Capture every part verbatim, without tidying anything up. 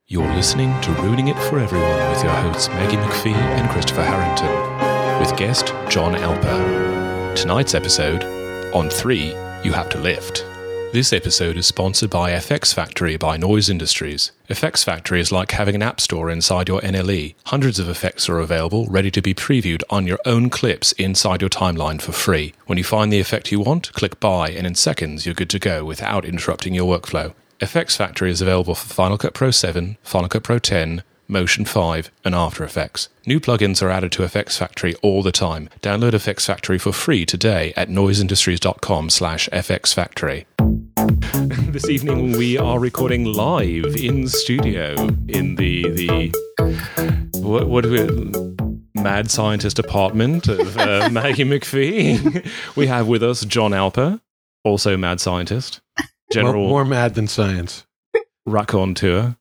You're listening to Ruining It for Everyone with your hosts Maggie McPhee and Christopher Harrington, with guest John Alper. Tonight's episode, On three, You Have to Lift. This episode is sponsored by F X Factory by Noise Industries. F X Factory is like having an app store inside your N L E. Hundreds of effects are available, ready to be previewed on your own clips inside your timeline for free. When you find the effect you want, click buy, and in seconds you're good to go without interrupting your workflow. F X Factory is available for Final Cut Pro seven, Final Cut Pro ten, Motion five, and After Effects. New plugins are added to F X Factory all the time. Download F X Factory for free today at noiseindustries.com slash fxfactory. This evening we are recording live in studio in the the what, what do we mad scientist apartment of uh, Maggie McPhee. We have with us John Alper, also mad scientist. General more, more mad than science. Raconteur.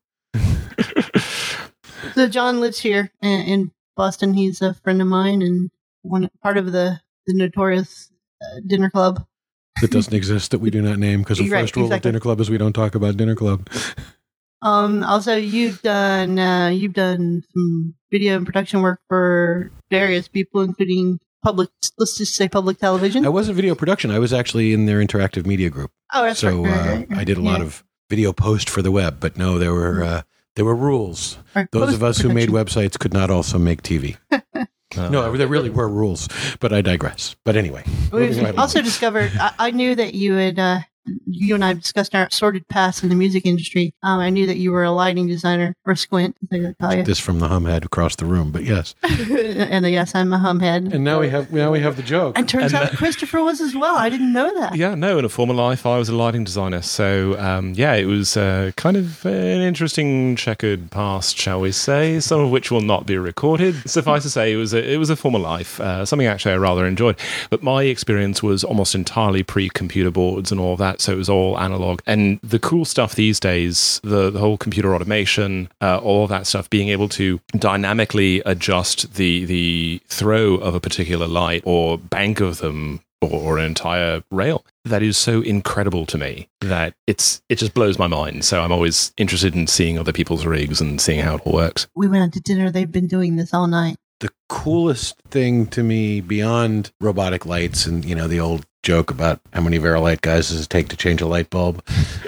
So John lives here in, in Boston. He's a friend of mine and one part of the, the notorious uh, dinner club. That doesn't exist, that we do not name, because the Right, first rule exactly. of dinner club is we don't talk about dinner club. Um, also, you've done uh, you've done some video and production work for various people, including public. Let's just say public television. I wasn't video production. I was actually in their interactive media group. Oh, that's so right. right, uh, right, right. I did a lot Yeah. of video post for the web, but no, there were uh, there were rules. Right, Those of us who made post-production. websites could not also make T V. Uh, No, there really were rules, but I digress. But anyway, We moving right also along. discovered. I, I knew that you had. Uh, you and I have discussed our sordid past in the music industry. Um, I knew that you were a lighting designer, or Squint, as I would call you. this from the hum head across the room, but yes. And uh, yes, I'm a humhead. And now we have now we have the joke. And turns And, out Christopher was as well. I didn't know that. Yeah, no, in a former life, I was a lighting designer. So, um, yeah, it was uh, kind of an interesting checkered past, shall we say, some of which will not be recorded. Suffice to say, it was a, it was a former life, uh, something actually I rather enjoyed. But my experience was almost entirely pre-computer boards and all of that, so it was all analog. And the cool stuff these days, the, the whole computer automation, uh, all of that stuff, being able to dynamically adjust the, the throw of a particular light or bank of them, or an entire rail. That is so incredible to me that it's it just blows my mind. So I'm always interested in seeing other people's rigs and seeing how it all works. We went out to dinner. They've been doing this all night. The coolest thing to me beyond robotic lights and, you know, the old joke about how many Verilight guys does it take to change a light bulb?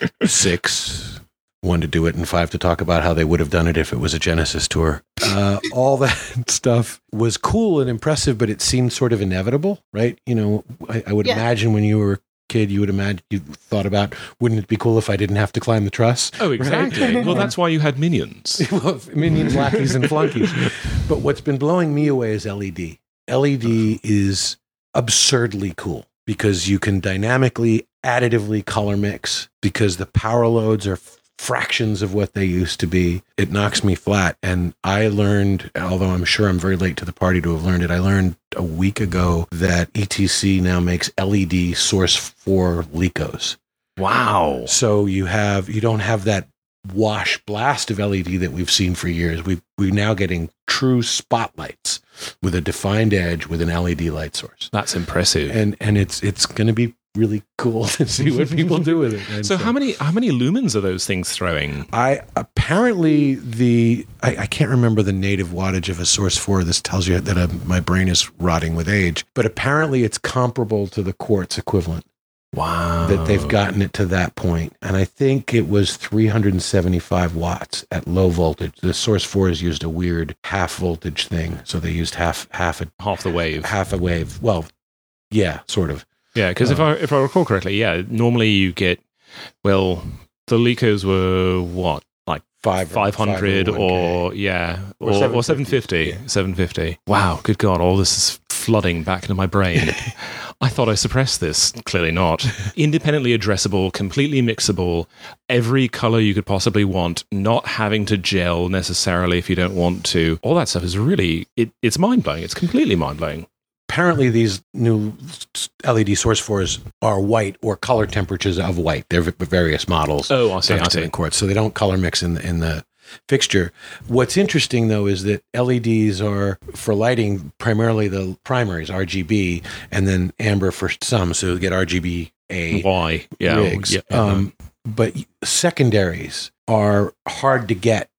Six. One to do it and five to talk about how they would have done it if it was a Genesis tour. Uh, all that stuff was cool and impressive, but it seemed sort of inevitable, right? You know, I, I would Yeah. imagine when you were a kid, you would imagine, you thought about, wouldn't it be cool if I didn't have to climb the truss? Oh, exactly. Right. Well, that's why you had minions. Well, minions, lackeys, and flunkies. But what's been blowing me away is L E D. L E D is absurdly cool because you can dynamically, additively color mix because the power loads are fractions of what they used to be. It knocks me flat. And I learned, although I'm sure I'm very late to the party to have learned it, I learned a week ago that E T C now makes L E D source for Lecos. Wow. So you have, you don't have that wash blast of L E D that we've seen for years. We we're now getting true spotlights with a defined edge with an L E D light source. That's impressive. And and it's it's going to be really cool to see what people do with it. And so how many how many lumens are those things throwing? I apparently the I, I can't remember the native wattage of a Source four. This tells you that uh my brain is rotting with age. But apparently it's comparable to the Quartz equivalent. Wow. That they've gotten it to that point. And I think it was three hundred seventy-five watts at low voltage. The Source fours used a weird half voltage thing. So they used half half a half the wave. half a wave. Well, yeah, sort of. Yeah, because if Uh, I if I recall correctly, yeah, normally you get, well, the Lecos were what, like Five or- five hundred five oh one K. or yeah, Or or, or seven fifty, yeah. seven fifty. Wow, good God, all this is flooding back into my brain. I thought I suppressed this. Clearly not. Independently addressable, completely mixable, every color you could possibly want, not having to gel necessarily if you don't want to. All that stuff is really, it, it's mind-blowing. It's completely mind-blowing. Apparently these new L E D Source fours are white or color temperatures of white. They're v- various models. Oh, I see, I tungsten see. and quartz, so they don't color mix in the, in the fixture. What's interesting, though, is that L E Ds are, for lighting, primarily the primaries, R G B, and then amber for some, so you get R G B A Why? Yeah. rigs. yeah. Um, but secondaries are hard to get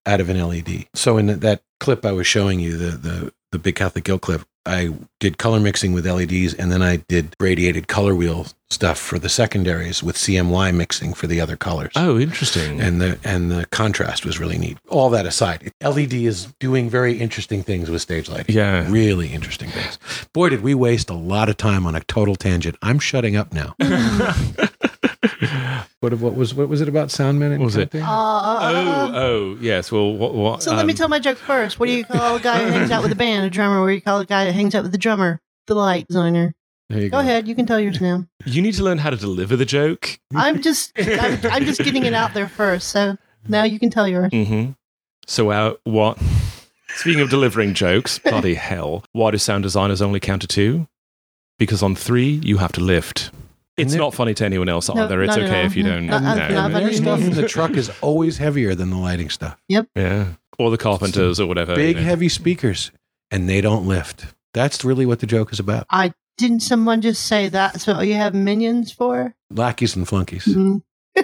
out of an L E D. So in that clip I was showing you, the the the Big Catholic Guild clip, I did color mixing with L E Ds, and then I did radiated color wheel stuff for the secondaries with C M Y mixing for the other colors. Oh, interesting. And the and the contrast was really neat. All that aside, L E D is doing very interesting things with stage lighting. Yeah. Really interesting things. Boy, did we waste a lot of time on a total tangent. I'm shutting up now. What, what was what was it about Soundman? And What was it? Uh, uh, Oh, oh, yes. Well, what? what So let me um, tell my joke first. What do you call a guy who hangs out with a band, a drummer? What do you call a guy that hangs out with the drummer, the light designer? There you Go ahead, you can tell yours now. You need to learn how to deliver the joke. I'm just, I'm, I'm just getting it out there first. So now you can tell yours. Mm-hmm. So, uh, what? Speaking of delivering jokes, bloody hell! Why do sound designers only count to two? Because on three you have to lift. It's And not funny to anyone else No, either. It's not at okay all. if you don't Not- know. not- not And their funny. stuff in the truck is always heavier than the lighting stuff. Yeah, or the carpenters or whatever. Big, you know. heavy speakers, and they don't lift. That's really what the joke is about. I didn't someone just say that? So you have minions for? Lackeys and flunkies. Mhm.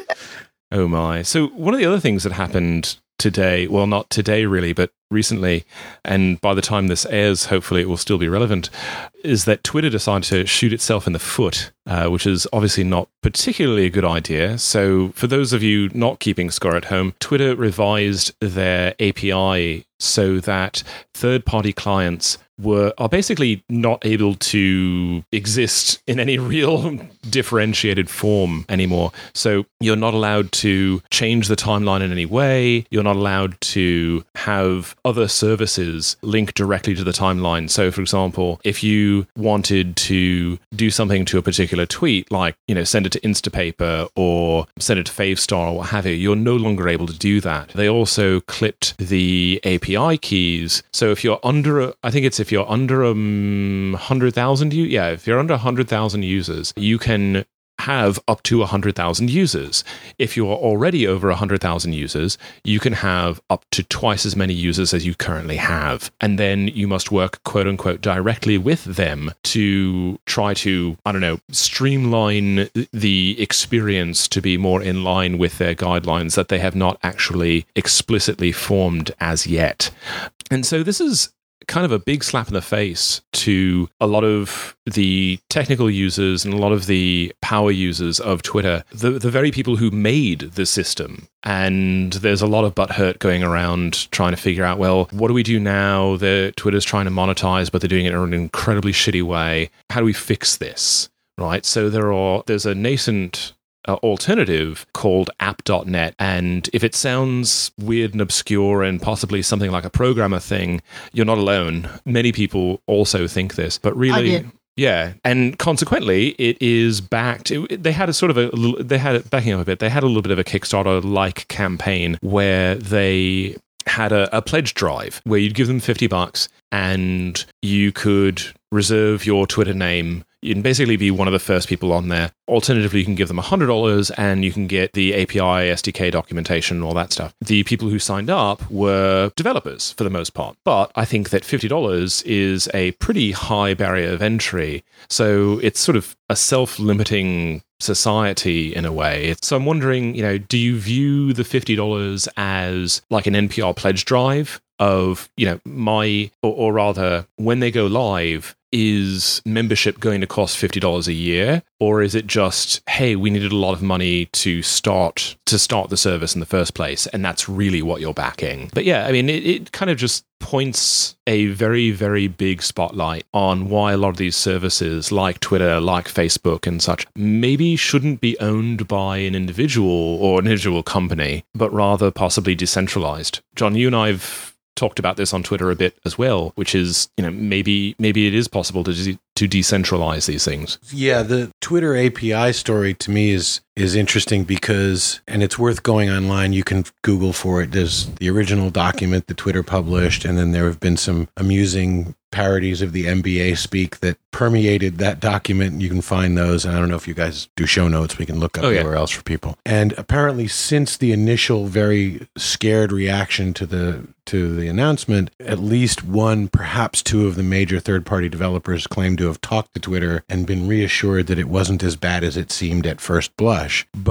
Oh my. So one of the other things that happened today, well, not today really, but recently, and by the time this airs, hopefully it will still be relevant, is that Twitter decided to shoot itself in the foot, uh, which is obviously not particularly a good idea. So for those of you not keeping score at home, Twitter revised their A P I so that third-party clients were are basically not able to exist in any real differentiated form anymore. So you're not allowed to change the timeline in any way. You're not allowed to have other services link directly to the timeline. So, for example, if you wanted to do something to a particular tweet, like, you know, send it to Instapaper or send it to Favestar or what have you, you're no longer able to do that. They also clipped the A P I keys. So if you're under, a, I think it's if you're under um, one hundred thousand, you yeah, if you're under one hundred thousand users, you can have up to one hundred thousand users. If you are already over one hundred thousand users, you can have up to twice as many users as you currently have. And then you must work, quote unquote, directly with them to try to, I don't know, streamline the experience to be more in line with their guidelines that they have not actually explicitly formed as yet. And so this is kind of a big slap in the face to a lot of the technical users and a lot of the power users of Twitter, the, the very people who made the system. And there's a lot of butthurt going around trying to figure out, well, what do we do now? The Twitter's trying to monetize, but they're doing it in an incredibly shitty way. How do we fix this? Right? So there are there's a nascent Uh, alternative called app dot net, and if it sounds weird and obscure and possibly something like a programmer thing, you're not alone. Many people also think this, but really, I did. yeah, and consequently, it is backed. It, it- they had a sort of a, a little- they had it backing up a bit. They had a little bit of a Kickstarter-like campaign where they had a, a pledge drive where you'd give them fifty bucks and you could reserve your Twitter name. You can basically be one of the first people on there. Alternatively, you can give them one hundred dollars and you can get the A P I, S D K documentation, and all that stuff. The people who signed up were developers for the most part. But I think that fifty dollars is a pretty high barrier of entry. So it's sort of a self-limiting society in a way. It's, so I'm wondering, you know, do you view the fifty dollars as like an N P R pledge drive of, you know, my, or, or rather, when they go live, is membership going to cost fifty dollars a year? Or is it just, hey, we needed a lot of money to start to start the service in the first place, and that's really what you're backing? But yeah, I mean, it, it kind of just points a very, very big spotlight on why a lot of these services like Twitter, like Facebook and such, maybe shouldn't be owned by an individual or an individual company, but rather possibly decentralized. John, you and I've talked about this on Twitter a bit as well, which is, you know, maybe maybe it is possible to de- to decentralize these things. Yeah, the Twitter A P I story to me is is interesting because, and it's worth going online. You can Google for it. There's the original document that Twitter published, and then there have been some amusing parodies of the N B A speak that permeated that document. You can find those. And I don't know if you guys do show notes. We can look up Oh, yeah. anywhere else for people. And apparently since the initial very scared reaction to the to the announcement, at least one, perhaps two of the major third-party developers claimed to have talked to Twitter and been reassured that it wasn't as bad as it seemed at first blush. But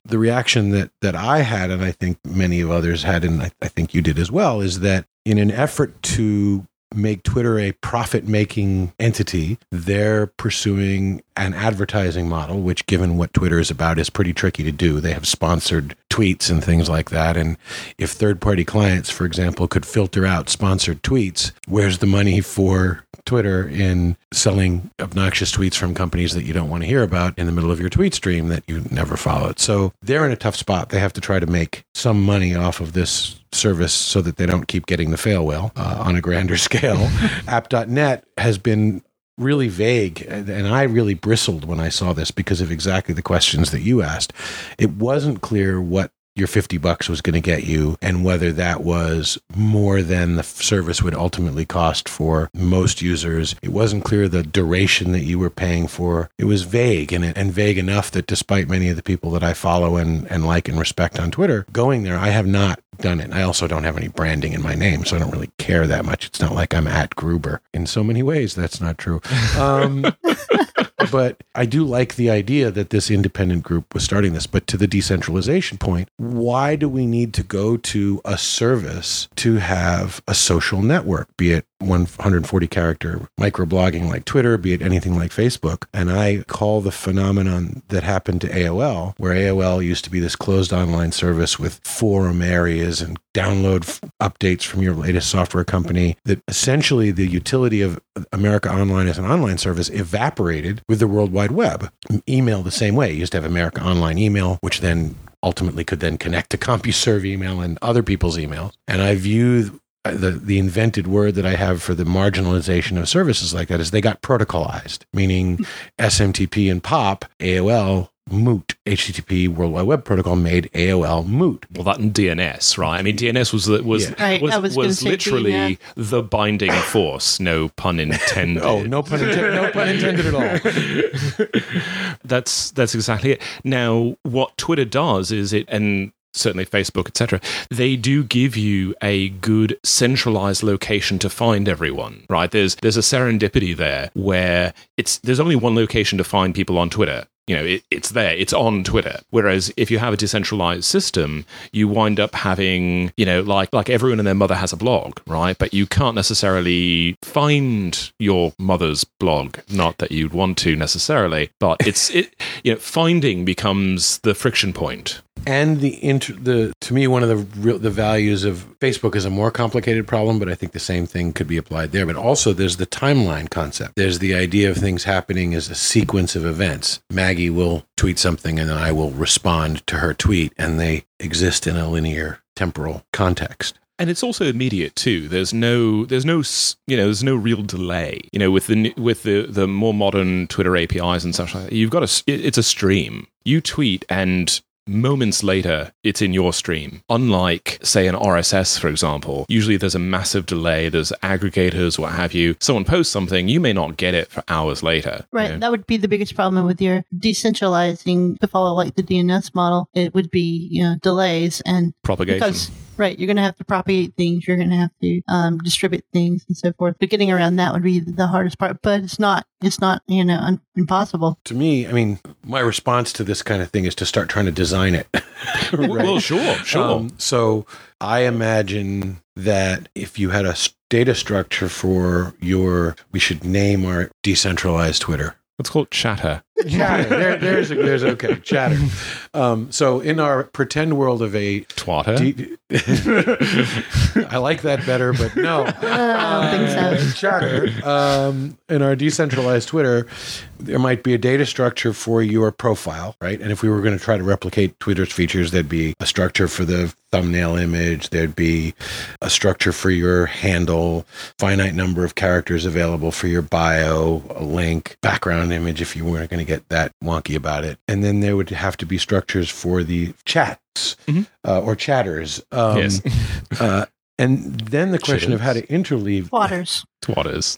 the reaction that that I had, and I think many of others had, and I, I think you did as well, is that in an effort to make Twitter a profit-making entity, they're pursuing an advertising model, which, given what Twitter is about, is pretty tricky to do. They have sponsored tweets and things like that. And if third-party clients, for example, could filter out sponsored tweets, where's the money for Twitter in selling obnoxious tweets from companies that you don't want to hear about in the middle of your tweet stream that you never followed? So they're in a tough spot. They have to try to make some money off of this service so that they don't keep getting the fail whale uh, on a grander scale. app dot net has been really vague, and I really bristled when I saw this because of exactly the questions that you asked. It wasn't clear what your fifty bucks was going to get you and whether that was more than the service would ultimately cost for most users. It wasn't clear the duration that you were paying for. It was vague, and, and vague enough that despite many of the people that I follow and, and like and respect on Twitter going there, I have not done it. I also don't have any branding in my name, so I don't really care that much. It's not like I'm at Gruber. In so many ways, that's not true. Um, but I do like the idea that this independent group was starting this. But to the decentralization point, why do we need to go to a service to have a social network, be it one hundred forty character microblogging like Twitter, be it anything like Facebook? And I call the phenomenon that happened to A O L, where A O L used to be this closed online service with forum areas and download f- updates from your latest software company, that essentially the utility of America Online as an online service evaporated with the World Wide Web. Email the same way. You used to have America Online email, which then ultimately could then connect to CompuServe email and other people's emails. And I view the the invented word that I have for the marginalization of services like that is they got protocolized, meaning S M T P and POP, A O L, moot. H T T P World Wide Web Protocol made A O L moot. Well, that and D N S, right? I mean, D N S was was Yeah. Right, was, I was was, gonna say literally D N S. the binding force. No pun intended. Oh, no pun intended. No pun intended at all. That's that's exactly it. Now, what Twitter does is it, and certainly Facebook, et cetera, they do give you a good centralized location to find everyone, right? There's there's a serendipity there where it's there's only one location to find people on Twitter. You know, it, it's there, it's on Twitter. Whereas if you have a decentralized system, you wind up having, you know, like like everyone and their mother has a blog, right? But you can't necessarily find your mother's blog. Not that you'd want to necessarily, but it's it. You know, finding becomes the friction point. And the inter, the to me one of the real, the values of Facebook is a more complicated problem, but I think the same thing could be applied there. But also there's the timeline concept. There's the idea of things happening as a sequence of events. Maggie will tweet something and then I will respond to her tweet, and they exist in a linear temporal context. And it's also immediate too. There's no, there's no, you know, there's no real delay. You know, with the with the the more modern Twitter A P Is and such like that, you've got a, it's a stream. You tweet and moments later, it's in your stream. Unlike, say, an R S S, for example, usually there's a massive delay, there's aggregators, what have you. Someone posts something, you may not get it for hours later. Right. You know? That would be the biggest problem with your decentralizing to follow like the D N S model. It would be, you know, delays and Propagation. because, right, you're going to have to propagate things, you're going to have to um, distribute things and so forth. But getting around that would be the hardest part. But it's not, it's not, you know, un- impossible. To me, I mean, my response to this kind of thing is to start trying to design it. Right. Well, sure, sure. Um, so I imagine that if you had a s- data structure for your, we should name our decentralized Twitter. It's called Chatter. Chatter. There, there's, a, there's okay. Chatter. Um, so in our pretend world of a Twatter. de- I like that better, but no. Uh, I don't think so. Chatter. Um, in our decentralized Twitter, there might be a data structure for your profile, right? And if we were going to try to replicate Twitter's features, there'd be a structure for the thumbnail image. There'd be a structure for your handle, finite number of characters available for your bio, a link, background image if you weren't going to get that wonky about it. And then there would have to be structures for the chats Mm-hmm. uh, or chatters. Um, Yes. uh, and then the question of how to interleave. Waters. Twatters.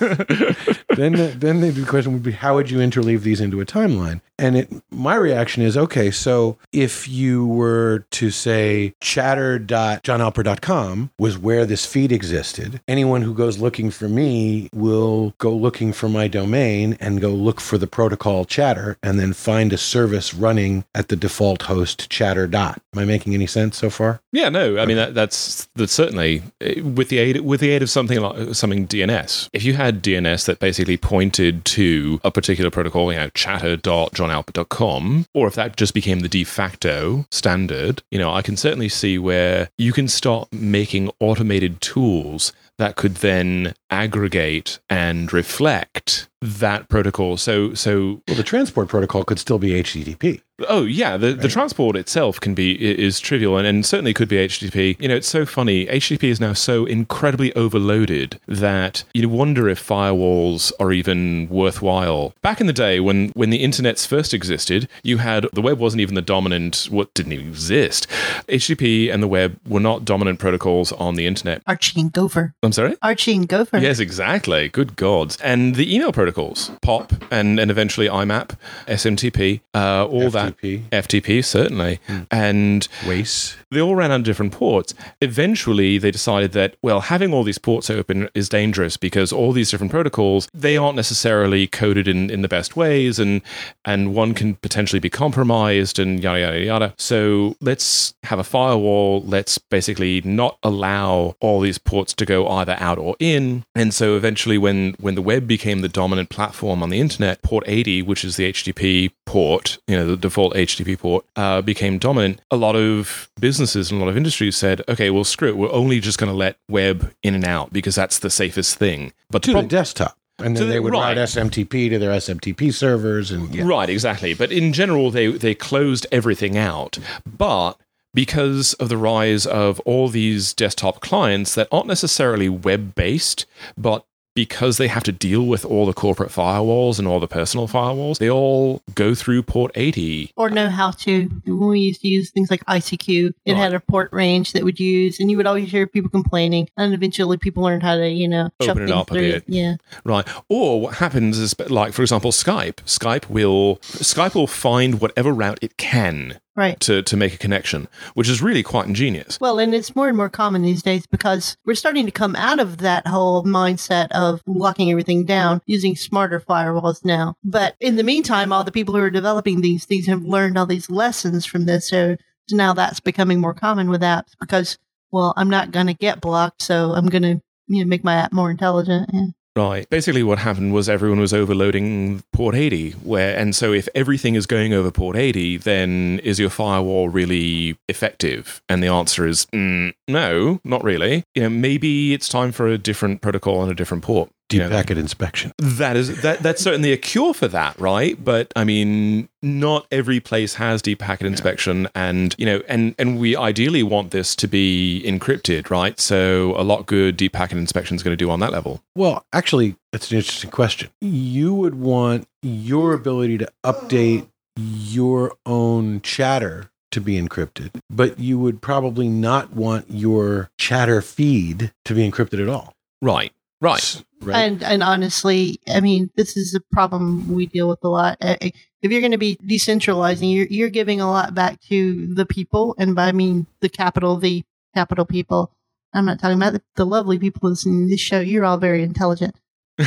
then, the, then the question would be, how would you interleave these into a timeline? And it, my reaction is, okay, so if you were to say chatter dot john alper dot com was where this feed existed, anyone who goes looking for me will go looking for my domain and go look for the protocol Chatter and then find a service running at the default host chatter dot. Am I making any sense so far? Yeah, no. I mean, that, that's that's certainly with the aid with the aid of something like something D N S. If you had D N S that basically pointed to a particular protocol, you know, chatter dot john alper dot com, or if that just became the de facto standard, you know, I can certainly see where you can start making automated tools that could then aggregate and reflect that protocol. So, so well, the transport protocol could still be H T T P. Oh yeah, the, right. the transport itself can be is trivial and, and certainly could be H T T P. You know, it's so funny. H T T P is now so incredibly overloaded that you wonder if firewalls are even worthwhile. Back in the day, when when the internets first existed, you had the web wasn't even the dominant. What didn't even exist. H T T P and the web were not dominant protocols on the internet. Archie and Gopher. I'm sorry? Archie and Gopher. Yes, exactly. Good God. And the email protocols, P O P and, and eventually I M A P, S M T P, uh, all F T P. that. F T P, certainly. Mm. And W A S. They all ran on different ports. Eventually, they decided that, well, having all these ports open is dangerous because all these different protocols, they aren't necessarily coded in, in the best ways, and and one can potentially be compromised and yada, yada, yada. So let's have a firewall. Let's basically not allow all these ports to go either out or in. And so eventually, when, when the web became the dominant platform on the internet, port eighty, which is the H T T P port, you know, the default H T T P port, uh, became dominant. A lot of businesses and a lot of industries said, okay, well, screw it. We're only just going to let web in and out because that's the safest thing. But to the, prob- the desktop. And then the, they would right. route S M T P to their S M T P servers. and yeah. Right, exactly. But in general, they, they closed everything out. But because of the rise of all these desktop clients that aren't necessarily web-based, but because they have to deal with all the corporate firewalls and all the personal firewalls, they all go through port eighty. Or know how to. When we used to use things like I C Q, it right. had a port range that would use, and you would always hear people complaining, and eventually people learned how to, you know, open it up through. a bit. Yeah. Right. Or what happens is, like, for example, Skype. Skype will Skype will find whatever route it can. Right. To, to make a connection, which is really quite ingenious. Well, and it's more and more common these days because we're starting to come out of that whole mindset of locking everything down using smarter firewalls now. But in the meantime, all the people who are developing these things have learned all these lessons from this. So now that's becoming more common with apps because, well, I'm not going to get blocked, so I'm going to, you know, make my app more intelligent. Yeah. Right. Basically what happened was everyone was overloading port eighty, where and so if everything is going over port eighty, then is your firewall really effective? And the answer is mm, no, not really. You know, maybe it's time for a different protocol on a different port. Deep you know, packet inspection. That is that that's certainly a cure for that, right? But I mean, not every place has deep packet inspection, yeah. and you know, and and we ideally want this to be encrypted, right? So a lot good deep packet inspection is going to do on that level. Well, actually, that's an interesting question. You would want your ability to update your own chatter to be encrypted, but you would probably not want your chatter feed to be encrypted at all. Right. Right. Right. And and honestly, I mean, this is a problem we deal with a lot. If you're going to be decentralizing, you're you're giving a lot back to the people, and by I mean the capital, the capital people. I'm not talking about the, the lovely people listening to this show. You're all very intelligent.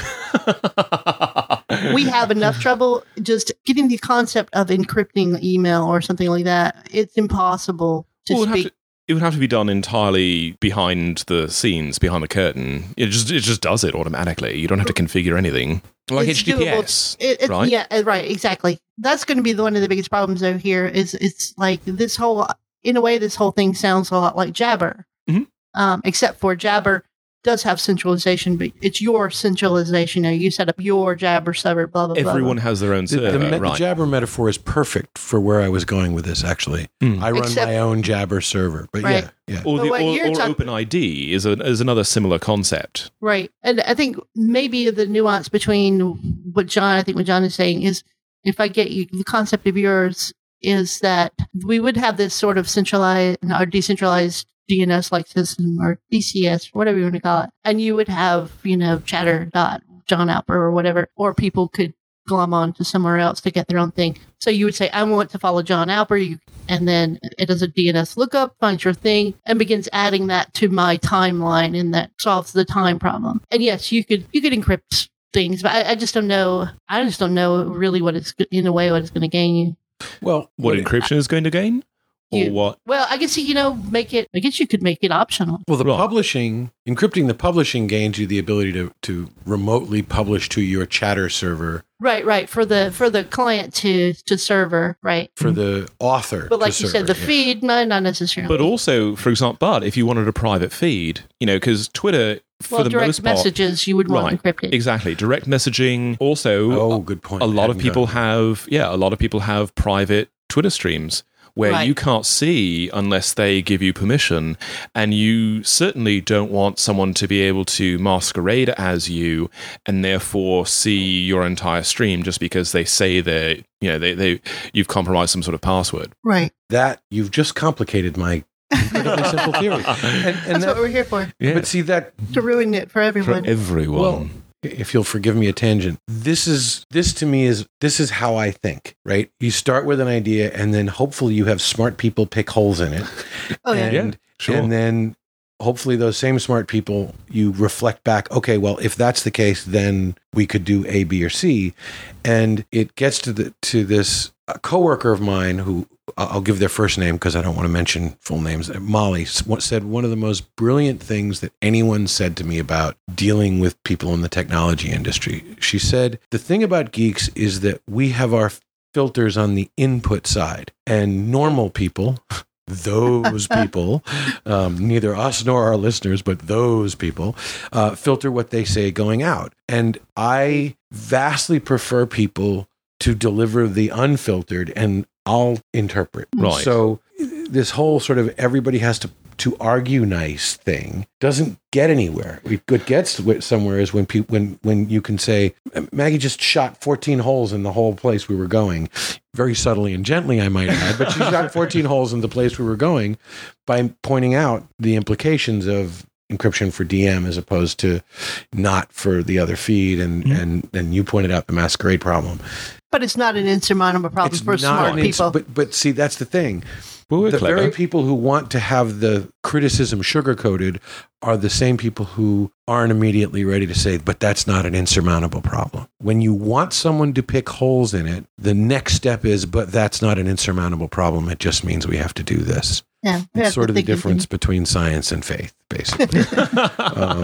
We have enough trouble just getting the concept of encrypting email or something like that. It's impossible to well, speak. It would have to be done entirely behind the scenes, behind the curtain. It just it just does it automatically. You don't have to configure anything. Like it's H T T P S, it, it, right? Yeah, right, exactly. That's going to be the, one of the biggest problems though here is it's like this whole, in a way, this whole thing sounds a lot like Jabber. Mm-hmm. Um, except for Jabber does have centralization, but it's your centralization. You know, you set up your Jabber server, blah, blah, blah. Everyone has their own server, the, the, the right. Jabber metaphor is perfect for where I was going with this, actually. Mm. I run Except, my own Jabber server, but right. yeah. yeah. Or, the, or, or talk- OpenID is, a, is another similar concept. Right. And I think maybe the nuance between what John, I think what John is saying is, if I get you, the concept of yours is that we would have this sort of centralized or decentralized D N S-like system or D C S, whatever you want to call it. And you would have, you know, chatter dot John Alper or whatever, or people could glom on to somewhere else to get their own thing. So you would say, I want to follow John Alper, you, and then it does a D N S lookup, finds your thing, and begins adding that to my timeline, and that solves the time problem. And yes, you could you could encrypt things, but I, I just don't know. I just don't know really what it's in a way what it's going to gain you. Well, What encryption is going to gain? Or You- what? Well, I guess you know make it. I guess you could make it optional. Well, the Right. publishing, encrypting the publishing gains you the ability to, to remotely publish to your chatter server Right, right. For the for the client to to server, right. for the author. But like to you said, the server, yeah. feed, no, not necessarily. But also, for example, but if you wanted a private feed, you know, because Twitter, for well, the direct most part, messages you would want right, encrypted. exactly, direct messaging. Also, Oh, good point. a lot of Hadn't people done- have, yeah, a lot of people have private Twitter streams where Right. you can't see unless they give you permission, and you certainly don't want someone to be able to masquerade as you and therefore see your entire stream just because they say they, you know, they, they you've compromised some sort of password. Right. that. You've just complicated my incredibly simple theory. And, and That's that, what we're here for. Yeah, but see that To ruin it for for everyone. everyone. Well, if you'll forgive me a tangent, this is this to me is this is how I think, right? You start with an idea and then hopefully you have smart people pick holes in it. oh yeah. and, Yeah, sure. and then hopefully those same smart people, you reflect back, okay, well, if that's the case, then we could do A, B, or C. And it gets to the to this a coworker of mine who I'll give their first name because I don't want to mention full names. Molly said one of the most brilliant things that anyone said to me about dealing with people in the technology industry. She said, the thing about geeks is that we have our filters on the input side, and normal people, those people, um, neither us nor our listeners, but those people, uh, filter what they say going out. And I vastly prefer people to deliver the unfiltered, and I'll interpret. Right. So this whole sort of everybody has to to argue nice thing doesn't get anywhere. What gets somewhere is when people when when you can say, Maggie just shot fourteen holes in the whole place we were going, very subtly and gently, I might add, but she shot fourteen holes in the place we were going by pointing out the implications of encryption for D M as opposed to not for the other feed, and Mm-hmm. and and you pointed out the masquerade problem. But it's not an insurmountable problem It's for not smart an ins- people. but but see, that's the thing. Well, we're The clever. very people who want to have the criticism sugar-coated are the same people who aren't immediately ready to say, but that's not an insurmountable problem. When you want someone to pick holes in it, the next step is, but that's not an insurmountable problem. It just means we have to do this. yeah, we have It's sort to of the think difference between science and faith, basically. um,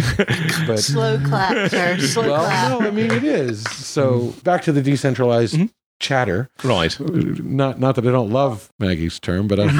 but Slow clap, sir. Slow well, clap. no, I mean it is. So back to the decentralized Mhm. chatter. Right. Not not that I don't love Maggie's term, but I'm,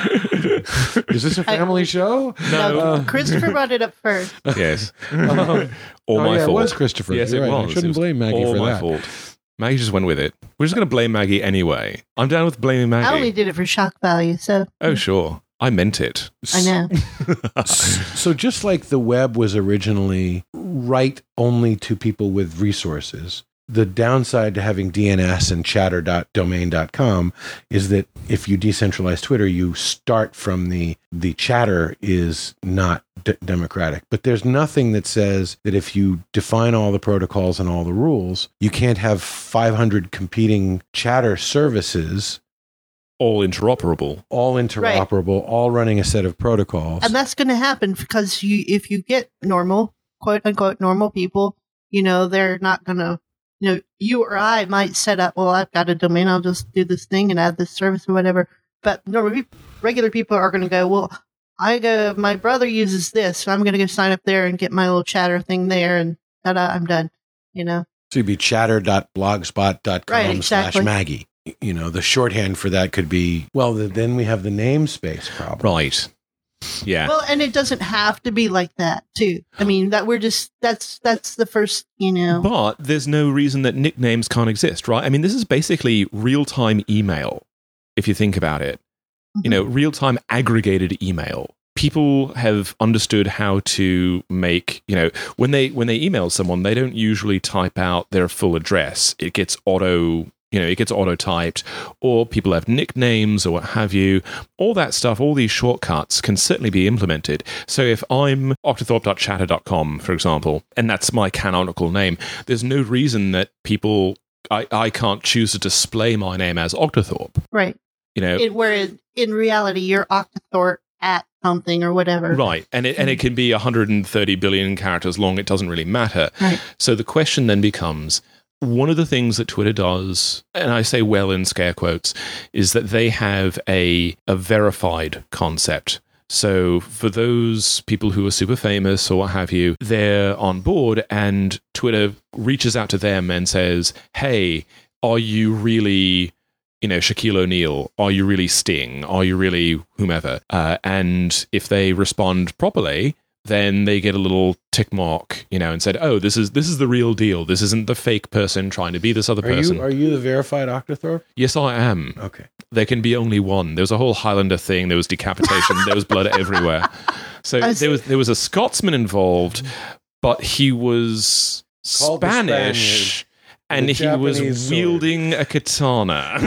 is this a family show? No, Uh, Christopher brought it up first. Yes. Um, All oh, my yeah, fault. it was Christopher. Yes, You're it right. was. I shouldn't It was blame Maggie all for my that. fault. Maggie just went with it. We're just going to blame Maggie anyway. I'm down with blaming Maggie. I only did it for shock value, so Oh, sure. I meant it. I know. So just like the web was originally right only to people with resources, the downside to having D N S and chatter dot domain dot com is that if you decentralize Twitter, you start from the the chatter is not d- democratic. But there's nothing that says that if you define all the protocols and all the rules, you can't have five hundred competing chatter services, All interoperable. all interoperable, all running a set of protocols. And that's going to happen because you, if you get normal, quote unquote, normal people, you know, they're not going to, you know, you or I might set up, well, I've got a domain, I'll just do this thing and add this service or whatever. But normal people, regular people are going to go, well, I go, my brother uses this, so I'm going to go sign up there and get my little chatter thing there, and ta-da, I'm done, you know? So it'd be chatter dot blogspot dot com Right, slash exactly. Maggie. You know, the shorthand for that could be, well, the, then we have the namespace problem. Right. Yeah. Well, and it doesn't have to be like that, too. I mean, that we're just, that's, that's the first, you know. But there's no reason that nicknames can't exist, right? I mean, this is basically real-time email, if you think about it. You know, real-time aggregated email. People have understood how to make, you know, when they when they email someone, they don't usually type out their full address. It gets auto You know, it gets auto-typed, or people have nicknames or what have you. All that stuff, all these shortcuts can certainly be implemented. So if I'm octothorpe dot chatter dot com, for example, and that's my canonical name, there's no reason that people, I, I can't choose to display my name as Octothorpe. Right. You know, it, where in, in reality, you're Octothorpe at something or whatever. Right. And it, and it can be one hundred thirty billion characters long. It doesn't really matter. Right. So the question then becomes, one of the things that Twitter does, and I say well in scare quotes, is that they have a, a verified concept. So for those people who are super famous or what have you, they're on board and Twitter reaches out to them and says, hey, are you really, you know, Shaquille O'Neal? Are you really Sting? Are you really whomever? Uh, and if they respond properly, then they get a little tick mark, you know, and said, "Oh, this is this is the real deal. This isn't the fake person trying to be this other are person." You, are you the verified Octothorpe? Yes, I am. Okay. There can be only one. There was a whole Highlander thing. There was decapitation. There was blood everywhere. So there was there was a Scotsman involved, but he was Called Spanish. And he Japanese was sword. wielding a katana.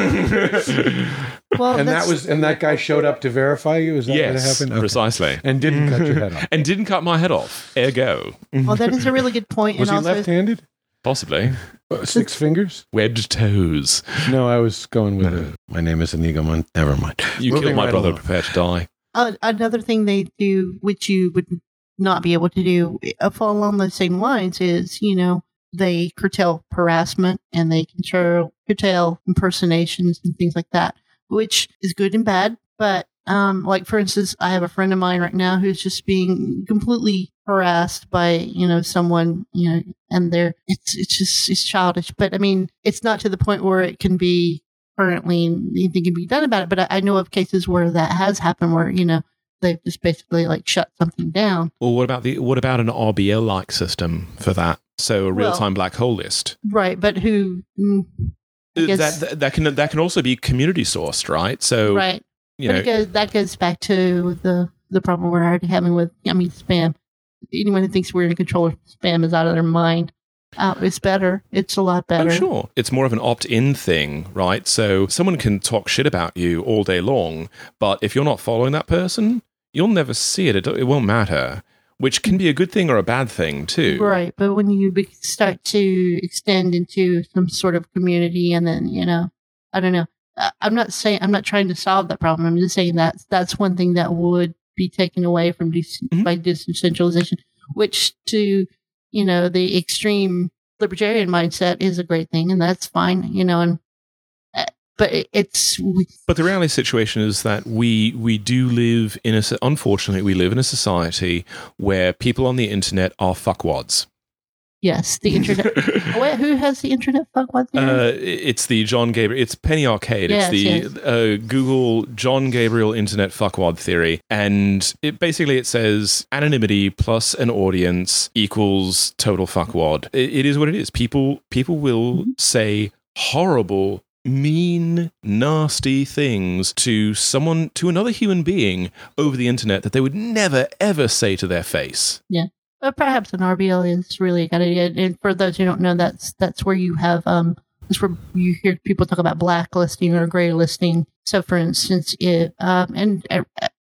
Well, And that that's- was and that guy showed up to verify you? Is that what Yes, happened? Okay. precisely. And didn't cut your head off. And didn't cut my head off. Ergo. well, that is a really good point. Was and he also, left-handed? Possibly. Uh, Six fingers? Webbed toes. No, I was going with it. My name is Inigo Mon. Never mind. You Moving killed my right brother, along. prepare to die. Uh, another thing they do, which you would not be able to do, uh, fall along those same lines, is, you know, they curtail harassment and they curtail, curtail impersonations and things like that, which is good and bad. But, um, like, for instance, I have a friend of mine right now who's just being completely harassed by, you know, someone, you know, and they're, it's, it's just, it's childish. But I mean, it's not to the point where it can be currently anything can be done about it. But I, I know of cases where that has happened where, you know, they've just basically like shut something down. Well, what about the what about an R B L-like system for that? So a real-time black hole list. Right, but who? mm, I guess- That, that that can that can also be community sourced, right? So right, you but know, it goes, that goes back to the the problem we're already having with, I mean, spam. Anyone who thinks we're in control of spam is out of their mind. Uh, it's better. It's a lot better. oh, sure. It's more of an opt-in thing, right? So someone can talk shit about you all day long, but if you're not following that person, you'll never see it. It, it won't matter, which can be a good thing or a bad thing too. Right, but when you be- start to extend into some sort of community, and then, you know, I don't know. I- I'm not saying I'm not trying to solve that problem. I'm just saying that that's one thing that would be taken away from de- Mhm. by decentralization, which to, you know, the extreme libertarian mindset is a great thing, and that's fine, you know. And uh, but it, it's But the reality situation is that we we do live in a so- unfortunately we live in a society where people on the internet are fuckwads. yes, the internet. Oh, wait, who has the internet? Fuck what? Uh, it's the John Gabriel. It's Penny Arcade. Yes, it's yes. the uh, Google John Gabriel Internet Fuckwad theory, and it basically it says anonymity plus an audience equals total fuckwad. It, it is what it is. People people will say horrible, mean, nasty things to someone, to another human being over the internet that they would never ever say to their face. But perhaps an R B L is really a good idea. And for those who don't know, that's that's where you have um that's where you hear people talk about blacklisting or gray listing. So, for instance, it um and uh,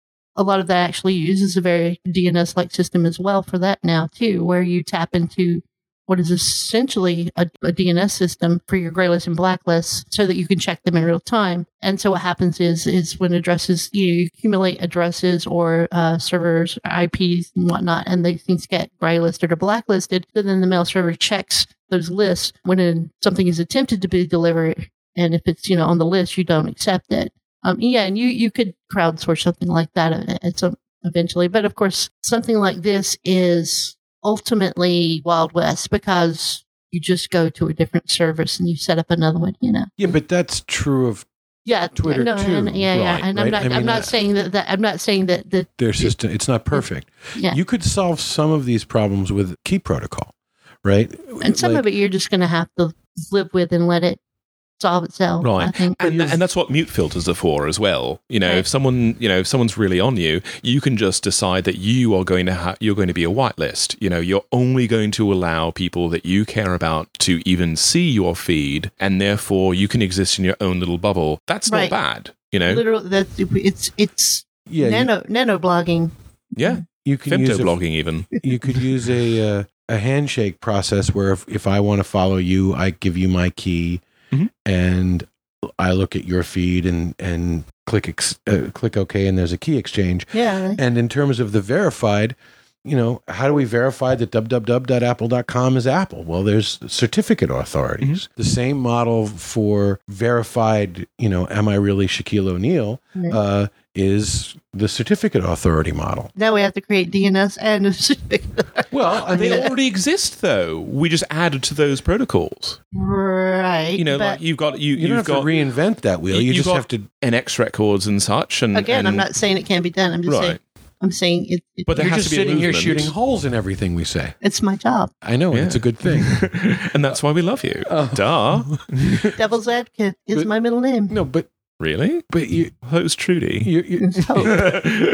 a lot of that actually uses a very D N S-like system as well for that now too, where you tap into what is essentially a, a D N S system for your gray list and blacklist, so that you can check them in real time. And so what happens is, is when addresses, you, know, you accumulate addresses or uh, servers, I Ps and whatnot, and these things get gray listed or blacklisted. So then the mail server checks those lists when in, something is attempted to be delivered. And if it's, you know, on the list, you don't accept it. Um, yeah, and you, you could crowdsource something like that at, at some, eventually. But of course, something like this is ultimately Wild West, because you just go to a different service and you set up another one, you know. Yeah, but that's true of Yeah, Twitter no, too, and, yeah, yeah, right, and I'm right? not, I mean, I'm not uh, saying that, that. I'm not saying that. That their system. It's not perfect. yeah, You could solve some of these problems with key protocol, right? and some Like- of it you're just going to have to live with and let it solve itself. I Right. think. And, and that's what mute filters are for as well. You know, Right. if someone, you know, if someone's really on you, you can just decide that you are going to have, you're going to be a whitelist. You know, you're only going to allow people that you care about to even see your feed, and therefore you can exist in your own little bubble. That's Right. not bad, you know? Literally, that's it's it's Yeah, you- nano nano blogging. Yeah. you can use a, Femto-blogging even. you could use a uh, a handshake process where if, if I want to follow you, I give you my key, Mhm. and I look at your feed and and click ex, uh, click OK, and there's a key exchange. Yeah. And in terms of the verified, you know, how do we verify that w w w dot apple dot com is Apple? Well, there's certificate authorities. The same model for verified, you know, am I really Shaquille O'Neal, Yeah. uh, is the certificate authority model. Now we have to create D N S and a certificate. Well, I They mean, already exist, though. We just added to those protocols. Right. You know, but like you've got you, you don't you've have got to reinvent that wheel. You, you've just got have to. N X records and such. And again, and, I'm not saying it can't be done. I'm just saying right. I'm saying it, it But there You're has just to be a sitting here movement. shooting holes in everything we say. it's my job. I know, and Yeah. it's a good thing. and that's why we love you. Oh. Duh. Devil's advocate is But- my middle name. No, but Really? but you That was Trudy. you you So,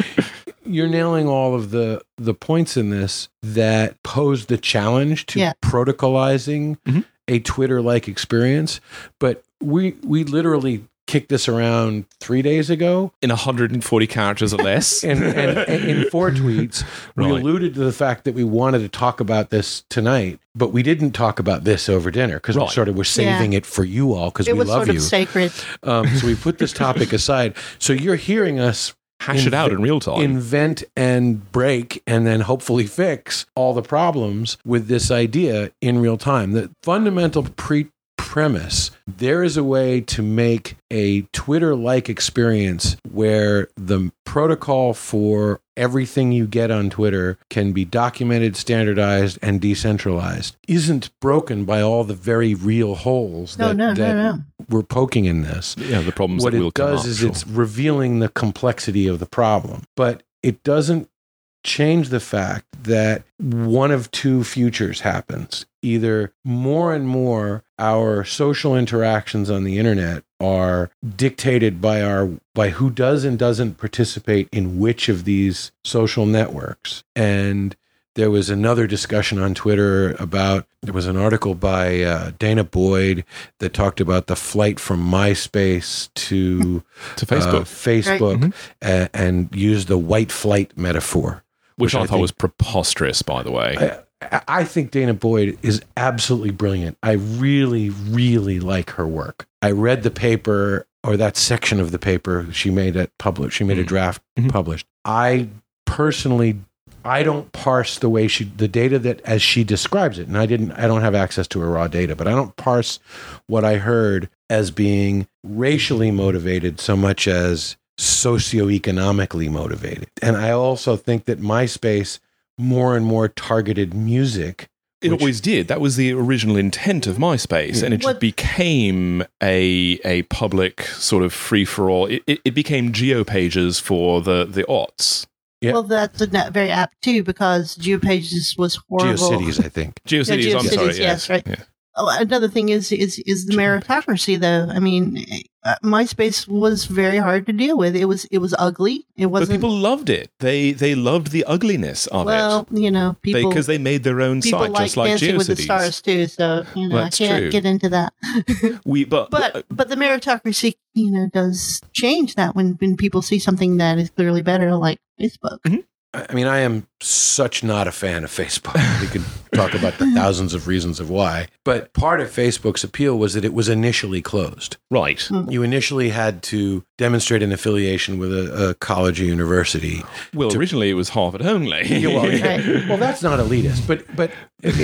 you're nailing all of the the points in this that pose the challenge to Yeah. protocolizing Mhm. a Twitter-like experience. But we we literally kicked this around three days ago. In one hundred forty characters or less. And, and, and in four tweets, we Right. alluded to the fact that we wanted to talk about this tonight, but we didn't talk about this over dinner because we Right. sort of were saving it for you all because it we was love sort you. of sacred. Um, so we put this topic aside. So you're hearing us Hash it out in real time. invent and break and then hopefully fix all the problems with this idea in real time. The fundamental pre premise, there is a way to make a Twitter-like experience where the protocol for everything you get on Twitter can be documented, standardized, and decentralized. Isn't broken by all the very real holes No, that, no, that no, no. we're poking in this. yeah, the problems What that will it does come is up, it's sure. revealing the complexity of the problem, but it doesn't change the fact that one of two futures happens. Either more and more our social interactions on the internet are dictated by our by who does and doesn't participate in which of these social networks. And there was another discussion on Twitter about, there was an article by uh, Dana Boyd that talked about the flight from MySpace to to Facebook, uh, Facebook, Right. a- and used the white flight metaphor. which, which I I thought think- was preposterous, by the way. I, I think Dana Boyd is absolutely brilliant. I really, really like her work. I read the paper, or that section of the paper she made it published. She made a Mhm. draft Mhm. published. I personally, I don't parse the way she, the data that as she describes it, and I didn't, I don't have access to her raw data, but I don't parse what I heard as being racially motivated so much as socioeconomically motivated. And I also think that MySpace more and more targeted music. It which- always did. That was the original intent of MySpace, Yeah. and it just What- became a a public sort of free for all. It, it, it became geo pages for the the aughts. Yeah. Well, that's not very apt too, because GeoPages was horrible. GeoCities, I think. GeoCities, Yeah, I'm GeoCities, sorry, yes, right. Yeah. Oh, another thing is is is the meritocracy, though. I mean, uh, MySpace was very hard to deal with. It was it was ugly. It But wasn't. people loved it. They they loved the ugliness of well, it you know, people because they, made their own people site, like just like Dancing with the GeoCities. Stars too. So you know, That's I can't true. get into that. We but, but but the meritocracy, you know, does change that when when people see something that is clearly better, like Facebook. I mean, I am such not a fan of Facebook. We could talk about the thousands of reasons of why. But part of Facebook's appeal was that it was initially closed. right. You initially had to demonstrate an affiliation with a, a college or university. Well, to- originally it was Harvard only. Yeah, well, Right. well, that's not elitist, but but it,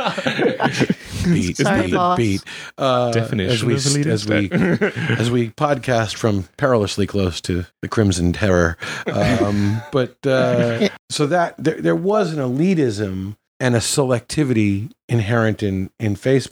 it, beat, Sorry, beat, boss. beat. Uh, Definition as we of elitist. as we as we podcast from perilously close to the Crimson Terror. Um, but uh, so that there, there was an elitism and a selectivity inherent in in Facebook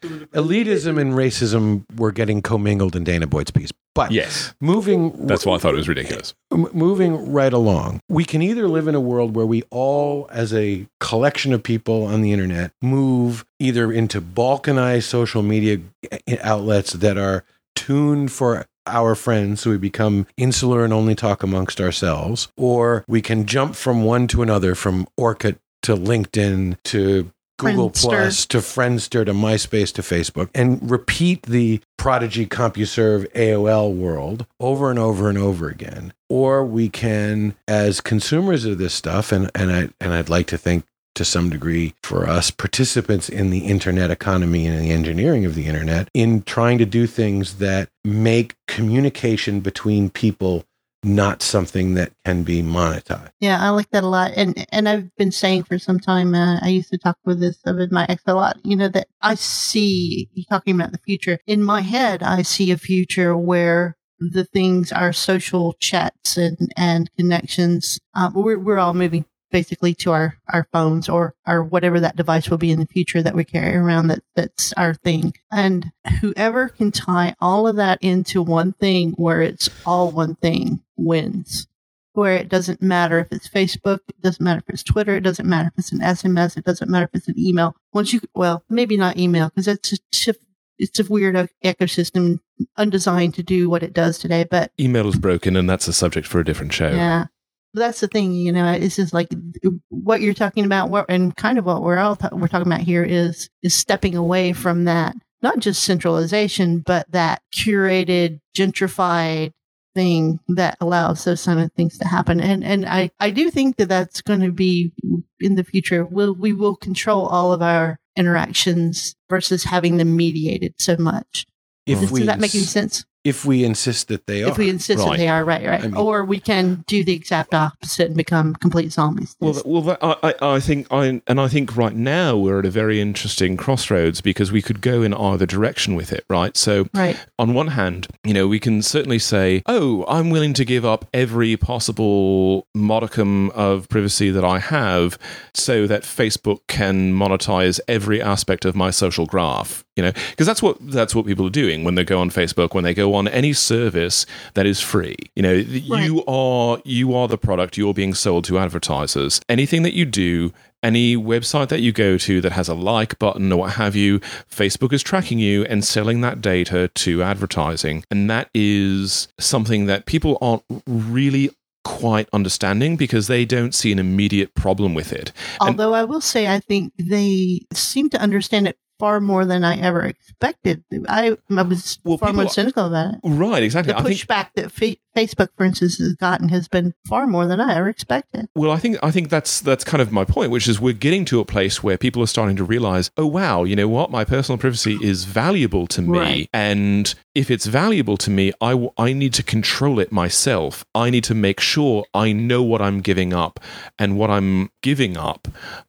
elitism and racism were getting commingled in Dana Boyd's piece. But yes, moving that's why I thought it was ridiculous. M- moving right along, we can either live in a world where we all, as a collection of people on the internet, move either into balkanized social media outlets that are tuned for our friends, so we become insular and only talk amongst ourselves, or we can jump from one to another, from Orkut to LinkedIn to Google Friendster. Plus to Friendster to MySpace to Facebook, and repeat the Prodigy, CompuServe, A O L world over and over and over again. Or we can, as consumers of this stuff, and, and I and I'd like to think to some degree for us, participants in the internet economy and the engineering of the internet, in trying to do things that make communication between people not something that can be monetized. Yeah, I like that a lot. And and I've been saying for some time, uh, I used to talk with this with my ex a lot, you know, that I see, you talking about the future. In my head, I see a future where the things, our social chats and, and connections, um, we're, we're all moving basically to our, our phones or, or whatever that device will be in the future that we carry around that, that's our thing. And whoever can tie all of that into one thing where it's all one thing wins. Where it doesn't matter if it's Facebook, it doesn't matter if it's Twitter, it doesn't matter if it's an S M S, it doesn't matter if it's an email. Once you, well, maybe not email, because it's a, it's a weird ecosystem undesigned to do what it does today, but email is broken, and that's a subject for a different show. Yeah. That's the thing, you know, it's just like what you're talking about, what, and kind of what we're all ta- we're talking about here is is stepping away from that, not just centralization, but that curated, gentrified thing that allows those kind of things to happen. And and I, I do think that that's going to be in the future. We'll, we will control all of our interactions versus having them mediated so much. If Is, we, does that make any sense? If we insist that they are. If we insist Right. that they are, right, right. I mean- or we can do the exact opposite and become complete zombies. Well, th- well, that, I, I I think, I, and I think right now we're at a very interesting crossroads because we could go in either direction with it, right? So, right. on one hand, you know, we can certainly say, "Oh, I'm willing to give up every possible modicum of privacy that I have, so that Facebook can monetize every aspect of my social graph." You know, because that's what that's what people are doing when they go on Facebook, when they go on any service that is free. You know, Right. you are you are the product. You're being sold to advertisers. Anything that you do, any website that you go to that has a like button or what have you, Facebook is tracking you and selling that data to advertising, and that is something that people aren't really quite understanding because they don't see an immediate problem with it. And- Although I will say, I think they seem to understand it far more than I ever expected. I, I was Well, far more people- cynical about it. right, exactly. The I think pushback that fa- Facebook, for instance, has gotten has been far more than I ever expected. Well, I think I think that's that's kind of my point, which is we're getting to a place where people are starting to realize, oh wow, you know what, my personal privacy is valuable to me, Right. and if it's valuable to me, I, w- I need to control it myself. I need to make sure I know what I'm giving up and what I'm giving up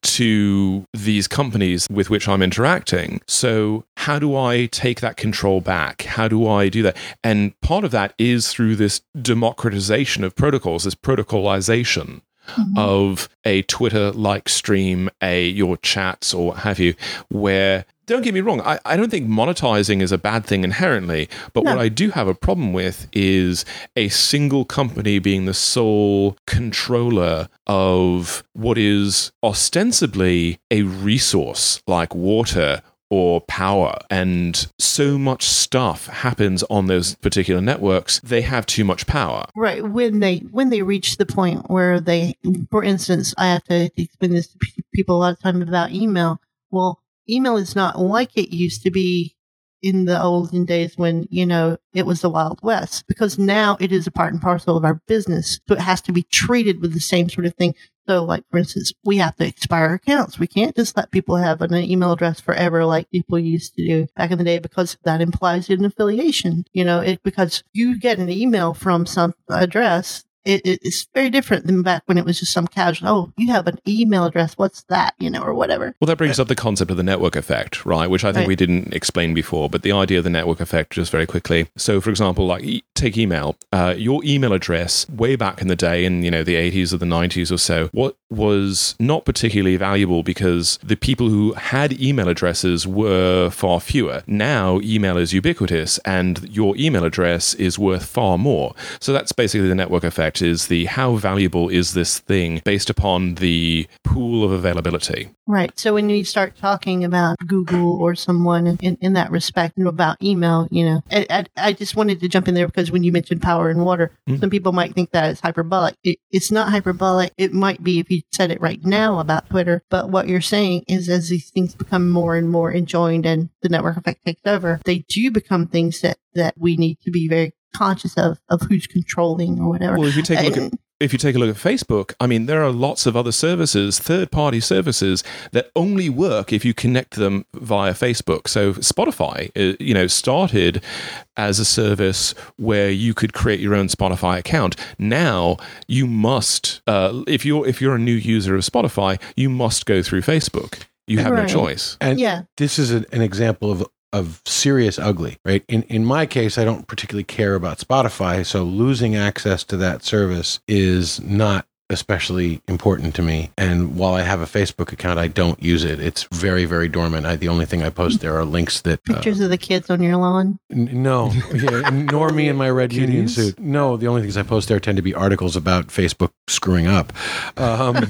to these companies with which I'm interacting. So how do I take that control back? How do I do that? And part of that is through this democratization of protocols, this protocolization Mm-hmm. of a Twitter-like stream, a your chats or what have you, where, don't get me wrong, I, I don't think monetizing is a bad thing inherently, but No. what I do have a problem with is a single company being the sole controller of what is ostensibly a resource like water or power, and so much stuff happens on those particular networks, they have too much power. Right. When they when they reach the point where they, for instance, I have to explain this to pe- people a lot of time about email. Well, email is not like it used to be in the olden days when, you know, it was the Wild West, because now it is a part and parcel of our business. So it has to be treated with the same sort of thing. So, like, for instance, we have to expire accounts. We can't just let people have an email address forever like people used to do back in the day, because that implies an affiliation. You know, it, because you get an email from some address, it, it, it's very different than back when it was just some casual, oh, you have an email address, what's that, you know, or whatever. Well, that brings up the concept of the network effect, right? Which I think Right. we didn't explain before, but the idea of the network effect, just very quickly. So, for example, like e- take email. Uh, your email address, way back in the day, in you know the eighties or the nineties or so, what was not particularly valuable because the people who had email addresses were far fewer. Now, email is ubiquitous and your email address is worth far more. So that's basically the network effect, is the how valuable is this thing based upon the pool of availability. Right. So when you start talking about Google or someone in, in that respect, you know, about email, you know, I, I, I just wanted to jump in there because when you mentioned power and water, mm. some people might think that it's hyperbolic. It, it's not hyperbolic. It might be if you said it right now about Twitter, but what you're saying is as these things become more and more enjoined and the network effect takes over, they do become things that, that we need to be very conscious of, of who's controlling or whatever. Well, if you take a look at If you take a look at Facebook, I mean, there are lots of other services, third-party services, that only work if you connect them via Facebook. So Spotify, uh, you know, started as a service where you could create your own Spotify account. Now you must, uh, if you're if you're a new user of Spotify, you must go through Facebook. You have right. no choice. And yeah. this is an, an example of of serious ugly, right? In in my case, I don't particularly care about Spotify, so losing access to that service is not especially important to me. And while I have a Facebook account, I don't use it. It's very, very dormant. I, the only thing I post there are links that... Pictures uh, of the kids on your lawn? N- no. Yeah, nor me in my red union suit. No, the only things I post there tend to be articles about Facebook screwing up. Um,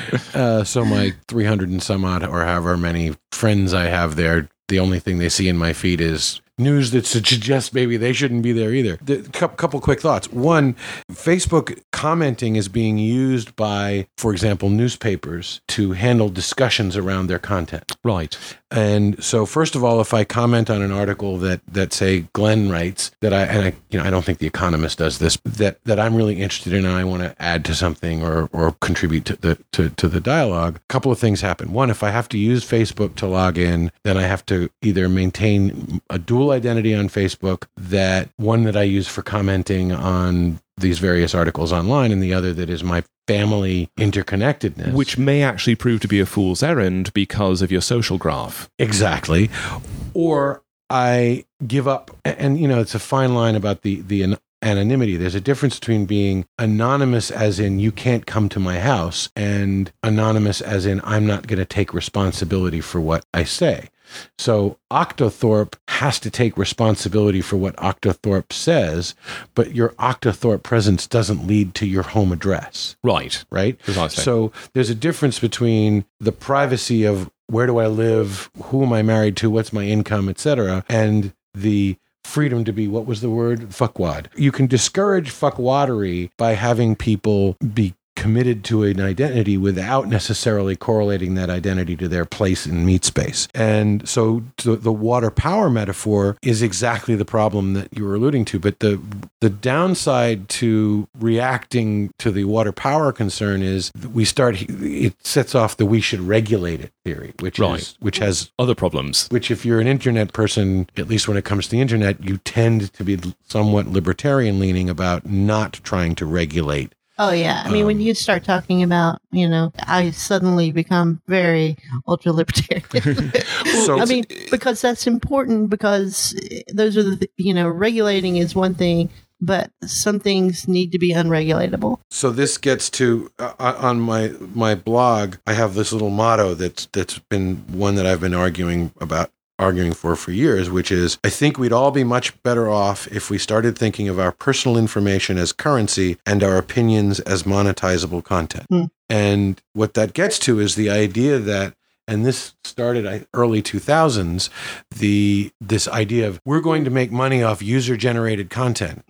uh, so my three hundred and some odd, or however many friends I have there, the only thing they see in my feed is news that suggests maybe they shouldn't be there either. The couple quick thoughts. One, Facebook commenting is being used by, for example, newspapers to handle discussions around their content. Right. And so, first of all, if I comment on an article that, that say Glenn writes that I and I you know I don't think The Economist does this, that, that I'm really interested in and I want to add to something or or contribute to the to, to the dialogue, a couple of things happen. One, if I have to use Facebook to log in, then I have to either maintain a dual identity on Facebook, that one that I use for commenting on these various articles online, and the other that is my family interconnectedness. Which may actually prove to be a fool's errand because of your social graph. Exactly. Or I give up, and you know, it's a fine line about the, the anonymity. There's a difference between being anonymous as in you can't come to my house, and anonymous as in I'm not going to take responsibility for what I say. So Octothorpe has to take responsibility for what Octothorpe says, but your Octothorpe presence doesn't lead to your home address. Right. Right? Precisely. So there's a difference between the privacy of where do I live, who am I married to, what's my income, et cetera, and the freedom to be, what was the word? Fuckwad. You can discourage fuckwadery by having people be committed to an identity without necessarily correlating that identity to their place in meat space. And so the, the water power metaphor is exactly the problem that you were alluding to. But the the downside to reacting to the water power concern is we start, it sets off the we should regulate it theory, which right. is which has other problems. Which if you're an internet person, at least when it comes to the internet, you tend to be somewhat libertarian leaning about not trying to regulate. Oh, yeah. I mean, um, when you start talking about, you know, I suddenly become very ultra libertarian. So, I mean, because that's important, because those are the, you know, regulating is one thing, but some things need to be unregulatable. So this gets to, uh, on my my blog, I have this little motto that's that's been one that I've been arguing about. arguing for for years, which is, I think we'd all be much better off if we started thinking of our personal information as currency and our opinions as monetizable content. Mm. And what that gets to is the idea that, and this started early two thousands, the this idea of we're going to make money off user-generated content.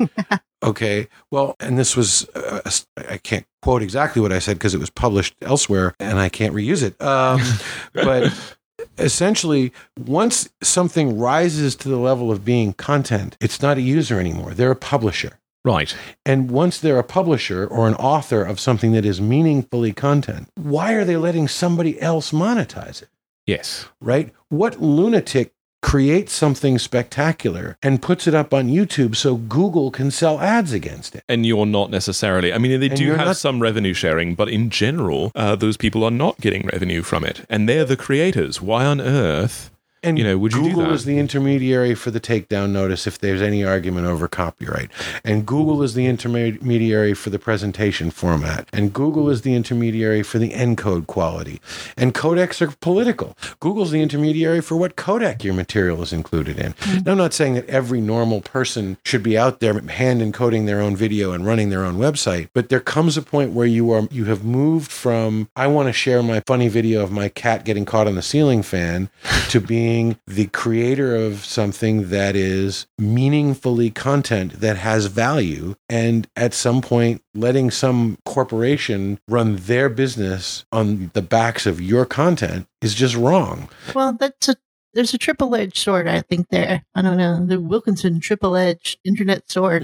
Okay, well, and this was, uh, I can't quote exactly what I said because it was published elsewhere and I can't reuse it. Um, but essentially, once something rises to the level of being content, it's not a user anymore. They're a publisher. Right. And once they're a publisher or an author of something that is meaningfully content, why are they letting somebody else monetize it? Yes. Right? What lunatic creates something spectacular and puts it up on YouTube so Google can sell ads against it? And you're not necessarily. I mean, they And do you're have not- some revenue sharing, but in general, uh, those people are not getting revenue from it. And they're the creators. Why on earth And you know, would you Google do that? is the intermediary for the takedown notice if there's any argument over copyright. And Google is the intermediary for the presentation format. And Google is the intermediary for the encode quality. And codecs are political. Google's the intermediary for what codec your material is included in. Mm-hmm. Now, I'm not saying that every normal person should be out there hand encoding their own video and running their own website, but there comes a point where you are you have moved from I want to share my funny video of my cat getting caught on the ceiling fan to being the creator of something that is meaningfully content that has value, and at some point letting some corporation run their business on the backs of your content is just wrong. Well, that's a There's a triple-edged sword, I think, there. I don't know. The Wilkinson triple-edged internet sword.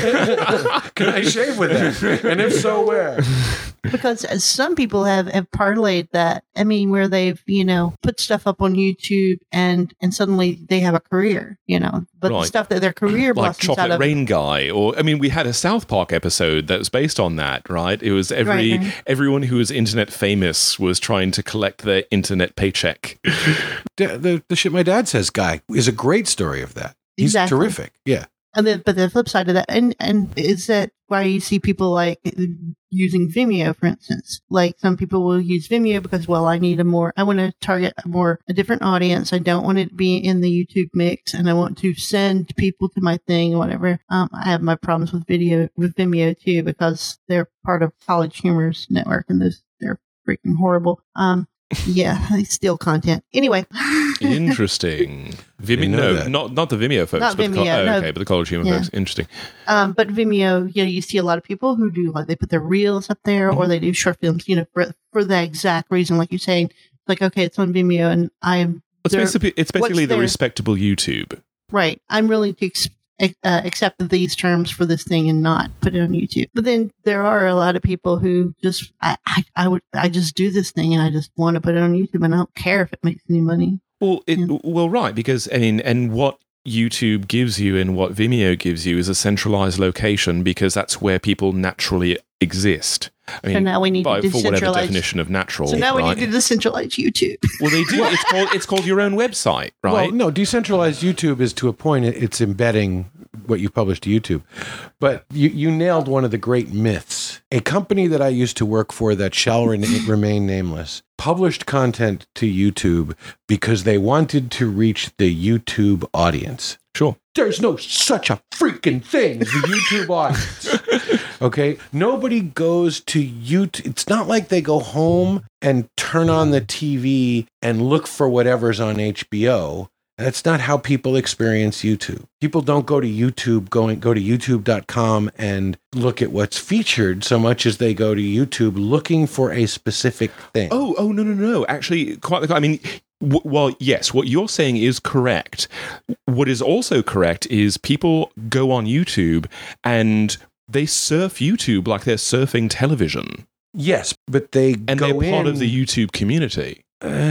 Can I shave with it? And if so, where? Because as some people have, have parlayed that, I mean, where they've, you know, put stuff up on YouTube and, and suddenly they have a career, you know. But right. the stuff that their career like blossoms out Chocolate of. Rain Guy, or I mean, we had a South Park episode that was based on that, right? It was every Right, right. everyone who was internet famous was trying to collect their internet paycheck. The, the, the shit my dad says guy is a great story of that. He's Exactly. terrific. Yeah. And then, but the flip side of that, and, and is that why you see people like using Vimeo, for instance. Like some people will use Vimeo because, well, I need a more, I want to target a more, a different audience. I don't want it to be in the YouTube mix, and I want to send people to my thing or whatever. Um, I have my problems with video, with Vimeo too, because they're part of College Humor's network, and this, they're freaking horrible. Um, yeah, they steal content. Anyway. Interesting. Vimeo, know no, that. not not the Vimeo folks, Not but the, co- Vimeo, oh, no. okay, but the College Humor Yeah. folks. Interesting. Um, but Vimeo, you know, you see a lot of people who do, like, they put their reels up there, or they do short films, you know, for, for the exact reason, like you're saying, like, okay, it's on Vimeo, and I'm It's there- basically it's basically what's the their- respectable YouTube. right. I'm willing to ex- uh, accept these terms for this thing and not put it on YouTube. But then there are a lot of people who just, I, I, I would, I just do this thing and I just want to put it on YouTube, and I don't care if it makes any money. Well, it, Yeah. well, right, because I mean, and what YouTube gives you and what Vimeo gives you is a centralized location, because that's where people naturally exist. I mean, So now we need by, to for whatever decentralize. definition of natural. So now right? we need to decentralize YouTube. Well, they do. It's called it's called your own website, right? Well, no, decentralized YouTube is to a point, it- it's embedding what you publish to YouTube. But you, you nailed one of the great myths. A company that I used to work for that shall re- remain nameless published content to YouTube because they wanted to reach the YouTube audience. Sure. There's no such a freaking thing as the YouTube audience. Okay? Nobody goes to YouTube. It's not like they go home and turn on the T V and look for whatever's on H B O. That's not how people experience YouTube. People don't go to YouTube, going go to youtube dot com and look at what's featured so much as they go to YouTube looking for a specific thing. Oh, oh no, no, no. Actually, quite the. I mean, w- well, yes. What you're saying is correct. What is also correct is people go on YouTube and they surf YouTube like they're surfing television, Yes, but they and go they're part in, of the YouTube community.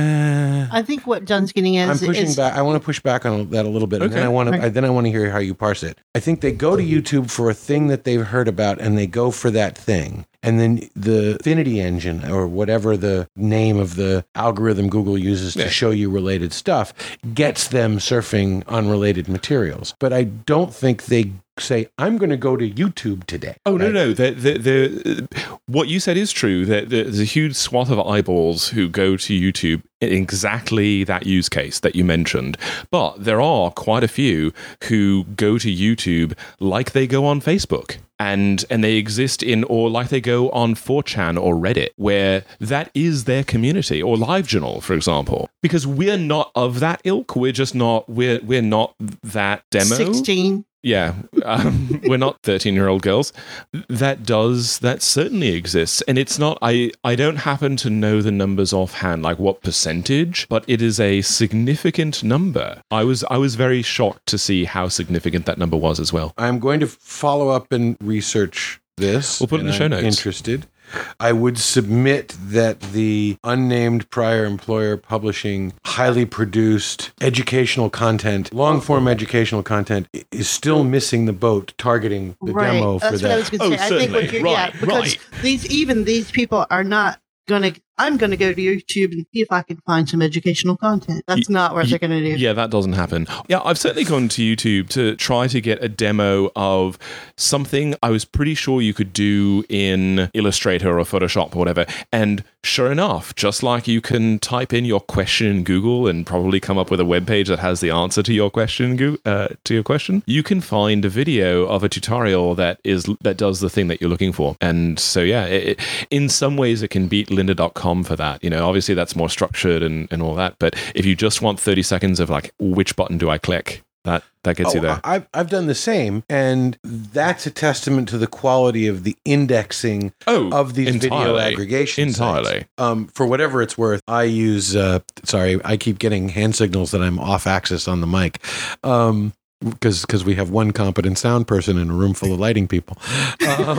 Uh, I think what John's getting at I'm is, pushing is back. I want to push back on that a little bit, and then Okay. I want to. Right. I, then I want to hear how you parse it. I think they go to YouTube for a thing that they've heard about, and they go for that thing. And then the Affinity Engine, or whatever the name of the algorithm Google uses to Yeah. show you related stuff, gets them surfing unrelated materials. But I don't think they say, "I'm going to go to YouTube today." Oh no, Right? no. The, the, the, what you said is true. That there's a huge swath of eyeballs who go to YouTube in exactly that use case that you mentioned. But there are quite a few who go to YouTube like they go on Facebook. And and they exist in, or like they go on four chan or Reddit, where that is their community, or LiveJournal, for example. Because we're not of that ilk. We're just not. We're we're not that demo. sixteen. Yeah, um, we're not thirteen-year-old girls. That does, that certainly exists. And it's not, I, I don't happen to know the numbers offhand, like what percentage, but it is a significant number. I was I was very shocked to see how significant that number was as well. I'm going to follow up and research this. We'll put it in and the show I'm notes. Interested. I would submit that the unnamed prior employer publishing highly produced educational content, long form educational content, i- is still missing the boat targeting the Right. demo for That's what I that. was going to Oh, say. I think what certainly. you're, yeah, Right, because right. these, even these people are not going to I'm going to go to YouTube and see if I can find some educational content. That's Y- not what y- they're going to do. Yeah, that doesn't happen. Yeah, I've certainly gone to YouTube to try to get a demo of something I was pretty sure you could do in Illustrator or Photoshop or whatever. And sure enough, just like you can type in your question in Google and probably come up with a web page that has the answer to your question, Goo- uh, to your question, you can find a video of a tutorial that is that does the thing that you're looking for. And so, yeah, it, it, in some ways, it can beat lynda dot com for that. You know, obviously that's more structured and, and all that. But if you just want thirty seconds of like, which button do I click? That that gets Oh, you there. I've, I've done the same, and that's a testament to the quality of the indexing Oh, of these video entirely. aggregation Entirely. sites. Um, for whatever it's worth, I use, uh, sorry, I keep getting hand signals that I'm off axis on the mic. Um, because because we have one competent sound person in a room full of lighting people. Um,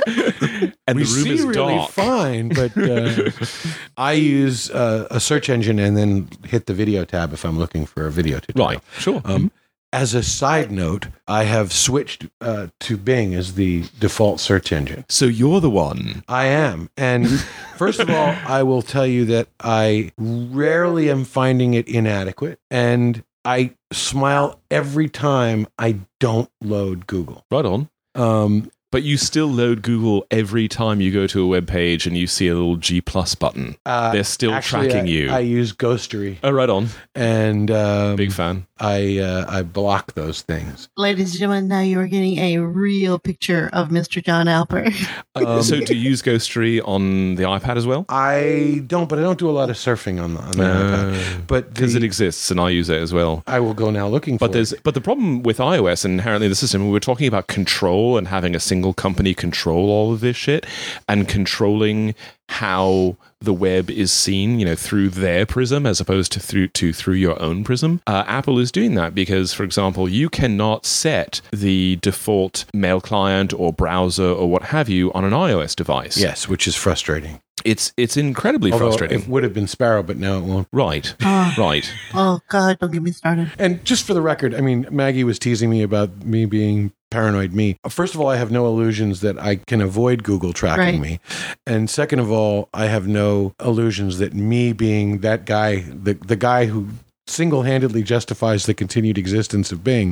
And we the room see is really dark. fine, but uh, I use uh, a search engine and then hit the video tab if I'm looking for a video tutorial. Right, sure. Um, as a side note, I have switched uh, to Bing as the default search engine. So you're the one. I am. And first of all, I will tell you that I rarely am finding it inadequate. And I smile every time I don't load Google. Right on. Um, But you still load Google every time you go to a web page and you see a little G plus button. uh, They're still actually, tracking I, you. I use Ghostery, oh, right on. and um, Big fan. I uh, I block those things. Ladies and gentlemen, now you are getting a real picture of Mister John Alper. Um, so do you use Ghostery on the iPad as well? I don't, but I don't do a lot of surfing on the, on the iPad. But Because the- it exists and I use it as well. I will go now looking for But there's it. but the problem with iOS and inherently the system, we were talking about control and having a single company control all of this shit and controlling how the web is seen, you know, through their prism as opposed to through to through your own prism. Uh, Apple is doing that because, for example, you cannot set the default mail client or browser or what have you on an iOS device. Yes, which is frustrating. It's it's incredibly Although frustrating. it would have been Sparrow, but now it won't. Right. Oh, Right. oh, God, don't get me started. And just for the record, I mean, Maggie was teasing me about me being paranoid me. First of all, I have no illusions that I can avoid Google tracking Right. me. And second of all, I have no illusions that me being that guy, the, the guy who single-handedly justifies the continued existence of Bing,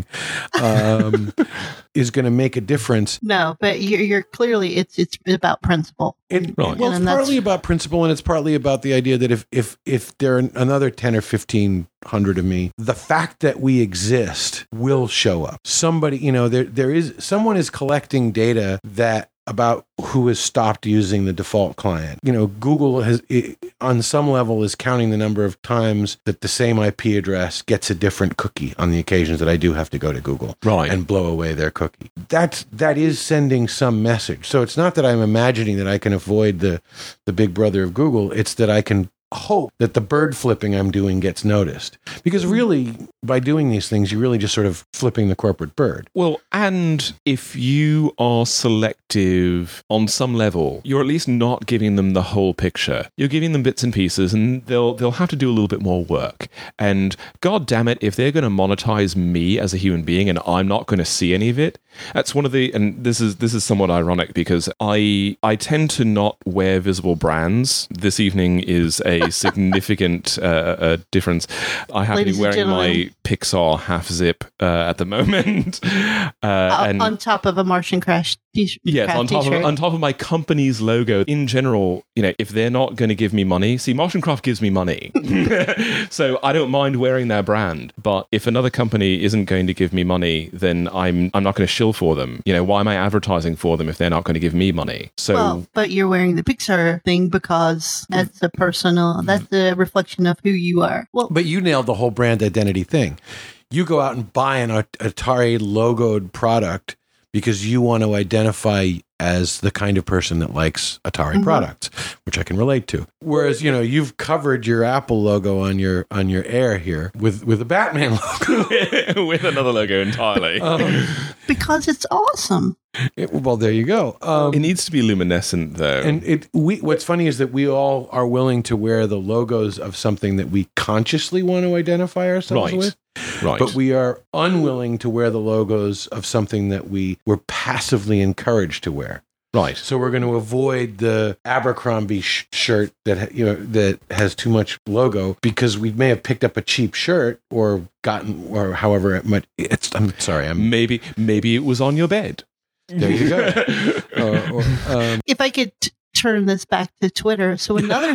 um, is going to make a difference. No, but you're, you're clearly, it's it's about principle. It, Right. Well, it's And that's- partly about principle, and it's partly about the idea that if if if there are another ten or fifteen hundred of me, the fact that we exist will show up. Somebody, you know, there there is someone is collecting data that about who has stopped using the default client. You know, Google has, it, on some level, is counting the number of times that the same I P address gets a different cookie on the occasions that I do have to go to Google Right. and blow away their cookie. That's that is sending some message. So it's not that I'm imagining that I can avoid the the big brother of Google. It's that I can hope that the bird flipping I'm doing gets noticed. Because really, by doing these things, you're really just sort of flipping the corporate bird. Well, and if you are selective on some level, you're at least not giving them the whole picture. You're giving them bits and pieces, and they'll they'll have to do a little bit more work. And God damn it, if they're going to monetize me as a human being, and I'm not going to see any of it, that's one of the. And this is this is somewhat ironic because I I tend to not wear visible brands. This evening is a significant uh, uh, difference. I happen to Ladies be and wearing my gentlemen. Pixar half zip uh, at the moment. Uh, Uh, and on top of a Martian Crash t-shirt. yes, on top of t-shirt. on top of my company's logo. In general, you know, if they're not going to give me money, see, Martian Craft gives me money, so I don't mind wearing their brand. But if another company isn't going to give me money, then I'm I'm not going to shill for them. You know, why am I advertising for them if they're not going to give me money? So Well, but you're wearing the Pixar thing because that's a personal, that's a reflection of who you are. Well, But you nailed the whole brand identity thing. You go out and buy an Atari logoed product because you want to identify as the kind of person that likes Atari Mhm. products, which I can relate to. Whereas, you know, you've covered your Apple logo on your on your Air here with with a Batman logo. with another logo entirely. Um, because it's awesome. it- well, there you go. Um, It needs to be luminescent, though. And it we what's funny is that we all are willing to wear the logos of something that we consciously want to identify ourselves Right. with. right. But we are unwilling to wear the logos of something that we were passively encouraged to wear. Right. So we're going to avoid the Abercrombie sh- shirt that ha- you know that has too much logo because we may have picked up a cheap shirt or gotten or however much. It's. I'm sorry. I'm Maybe maybe it was on your bed. there. You go. uh, or, um, If I could t- turn this back to Twitter, so another,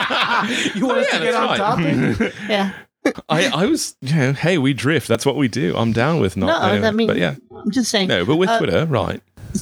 you want us Yeah, to get that's on right. topic? yeah, I, I was, you know, hey, we drift. That's what we do. I'm down with not. no, anyway, I mean, but yeah, I'm just saying. no, but with Uh, Twitter, right?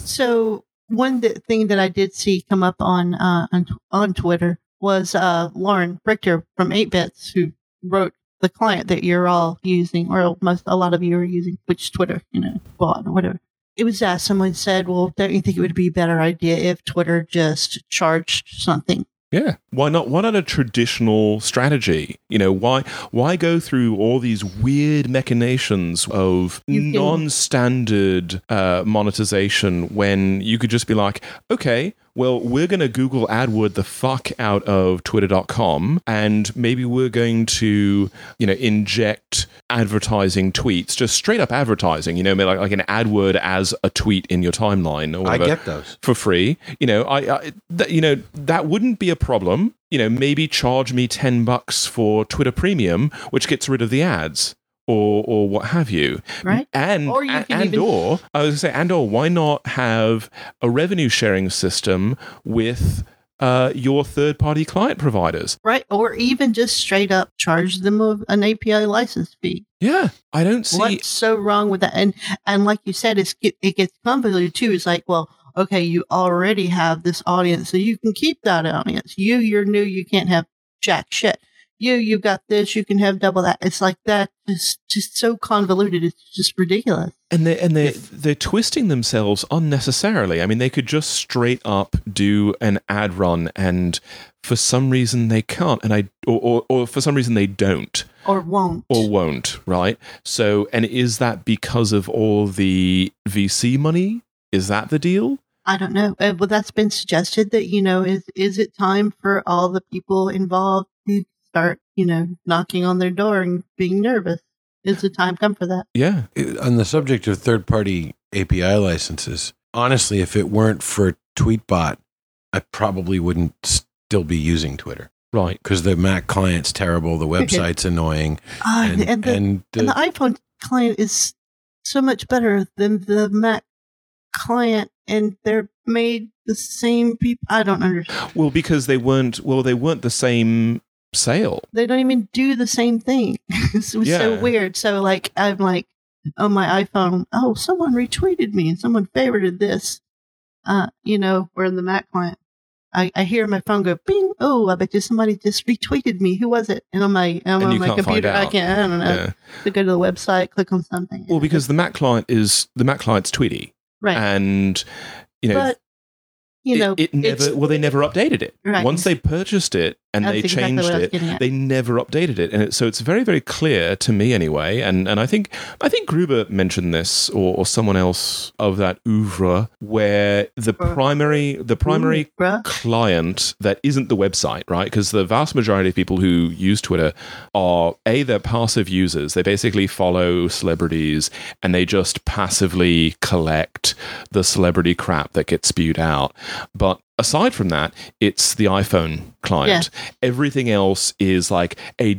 So one th- thing that I did see come up on uh, on, on Twitter was uh, Lauren Richter from eight bits, who wrote the client that you're all using, or most a lot of you are using, which Twitter, you know, bought or whatever. It was asked. Someone said, "Well, don't you think it would be a better idea if Twitter just charged something?" Yeah. Why not? Why not a traditional strategy? You know, why why go through all these weird machinations of You can- non-standard uh, monetization when you could just be like, okay, well, we're going to Google AdWord the fuck out of Twitter dot com, and maybe we're going to, you know, inject advertising tweets, just straight up advertising, you know, like, like an AdWord as a tweet in your timeline or I whatever. get those. For free, you know, I, I th- you know, that wouldn't be a problem. You know, maybe charge me ten bucks for Twitter Premium, which gets rid of the ads, or or what have you. Right. And Or you and, can and even- or I was gonna say, and or why not have a revenue sharing system with uh, your third party client providers? Right, or even just straight up charge them of an A P I license fee. Yeah, I don't see. What's so wrong with that? And and like you said, it's get, it gets convoluted too. It's like, well, okay, you already have this audience, so you can keep that audience. You, you're new, you can't have jack shit. You, you got this, you can have double that. It's like that, just just so convoluted. It's just ridiculous. And they and they they're twisting themselves unnecessarily. I mean, they could just straight up do an ad run, and for some reason they can't, and I or or, or for some reason they don't Or won't. or won't, right? So, and is that because of all the V C money? Is that the deal? I don't know. Uh, well, that's been suggested that, you know, is is it time for all the people involved to start, you know, knocking on their door and being nervous? Is the time come for that? Yeah, On the subject of third-party A P I licenses, honestly, if it weren't for Tweetbot, I probably wouldn't still be using Twitter right. because the Mac client's terrible, the website's annoying, Uh, and, and, the, and the- and the iPhone client is so much better than the Mac client, and they're made the same people. I don't understand. Well, because they weren't. Well, they weren't the same sale. They don't even do the same thing. It was Yeah. so weird. So, like, I'm like, on my iPhone, oh, someone retweeted me and someone favorited this. Uh, you know, where in the Mac client, I, I hear my phone go bing. Oh, I bet you somebody just retweeted me. Who was it? And on my and And on you my can't find computer, I out. can't. I don't know. Yeah. To go to the website, click on something. Well, because the Mac client is the Mac client's Tweety, right, and you know. but you know, it, it never. it's- Well, they never updated it. Right. Once they purchased it and That's they exactly changed what I was it, getting at. they never updated it, and it, so it's very, very clear to me anyway. And and I think I think Gruber mentioned this, or, or someone else of that oeuvre, where the Uh, primary the primary Ooh, bruh. client that isn't the website, right? Because the vast majority of people who use Twitter are a they're passive users. They basically follow celebrities and they just passively collect the celebrity crap that gets spewed out. But aside from that, it's the iPhone client. Everything else is like a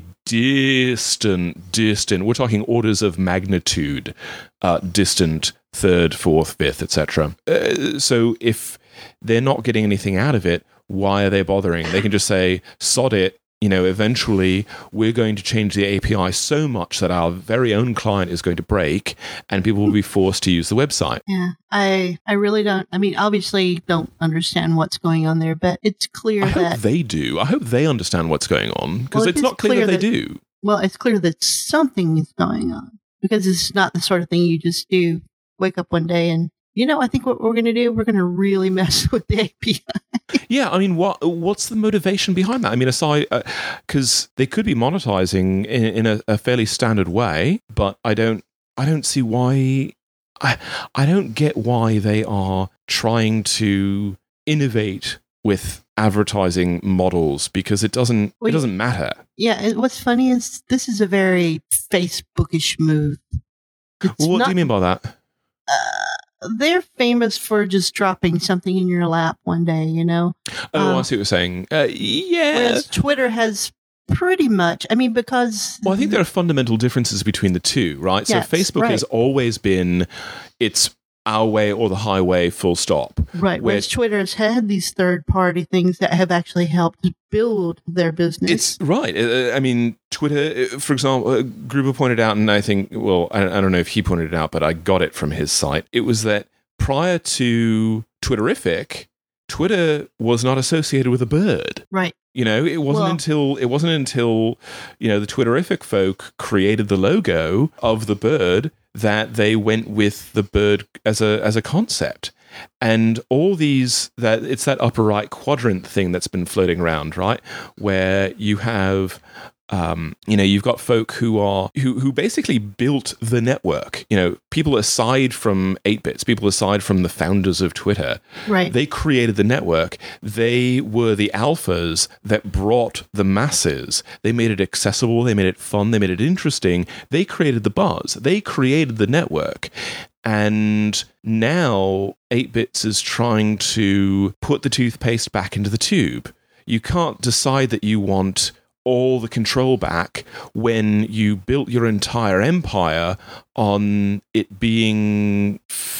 distant, distant. We're talking orders of magnitude, uh, distant third, fourth, fifth, et cetera. Uh, so if they're not getting anything out of it, why are they bothering? They can just say, sod it. You know, eventually we're going to change the A P I so much that our very own client is going to break and people will be forced to use the website. Yeah, I I really don't. I mean, obviously, don't understand what's going on there, but it's clear I that hope they do. I hope they understand what's going on because Well, it's it not is clear, clear that they that- do. well, it's clear that something is going on because it's not the sort of thing you just do. Wake up one day and, you know, I think what we're going to do, we're going to really mess with the A P I. Yeah, I mean, what what's the motivation behind that? I mean, aside because they could be monetizing in, in a, a fairly standard way, but I don't, I don't see why. I I don't get why they are trying to innovate with advertising models because it doesn't Well, it doesn't matter. Yeah, and what's funny is this is a very Facebookish move. It's Well, what not, do you mean by that? Uh, they're famous for just dropping something in your lap one day, you know? Oh, Um, I see what you're saying. Uh, yeah. Whereas Twitter has pretty much, I mean, because... Well, I think there are fundamental differences between the two, right? Yes, so Facebook right. has always been, it's our way or the highway, full stop. Right, Where whereas Twitter has had these third-party things that have actually helped build their business. It's right. Uh, I mean, Twitter, uh, for example, uh, Gruber pointed out, and I think, well, I, I don't know if he pointed it out, but I got it from his site. It was that prior to Twitterific, Twitter was not associated with a bird. Right. You know, it wasn't Well- until it wasn't until you know the Twitterific folk created the logo of the bird that they went with the bird as a as a concept. And all these that it's that upper right quadrant thing that's been floating around, right? Where you have um, you know, you've got folk who are who who basically built the network. You know, people aside from eight bits, people aside from the founders of Twitter, Right. they created the network. They were the alphas that brought the masses. They made it accessible. They made it fun. They made it interesting. They created the buzz. They created the network. And now eight bits is trying to put the toothpaste back into the tube. You can't decide that you want all the control back when you built your entire empire on it being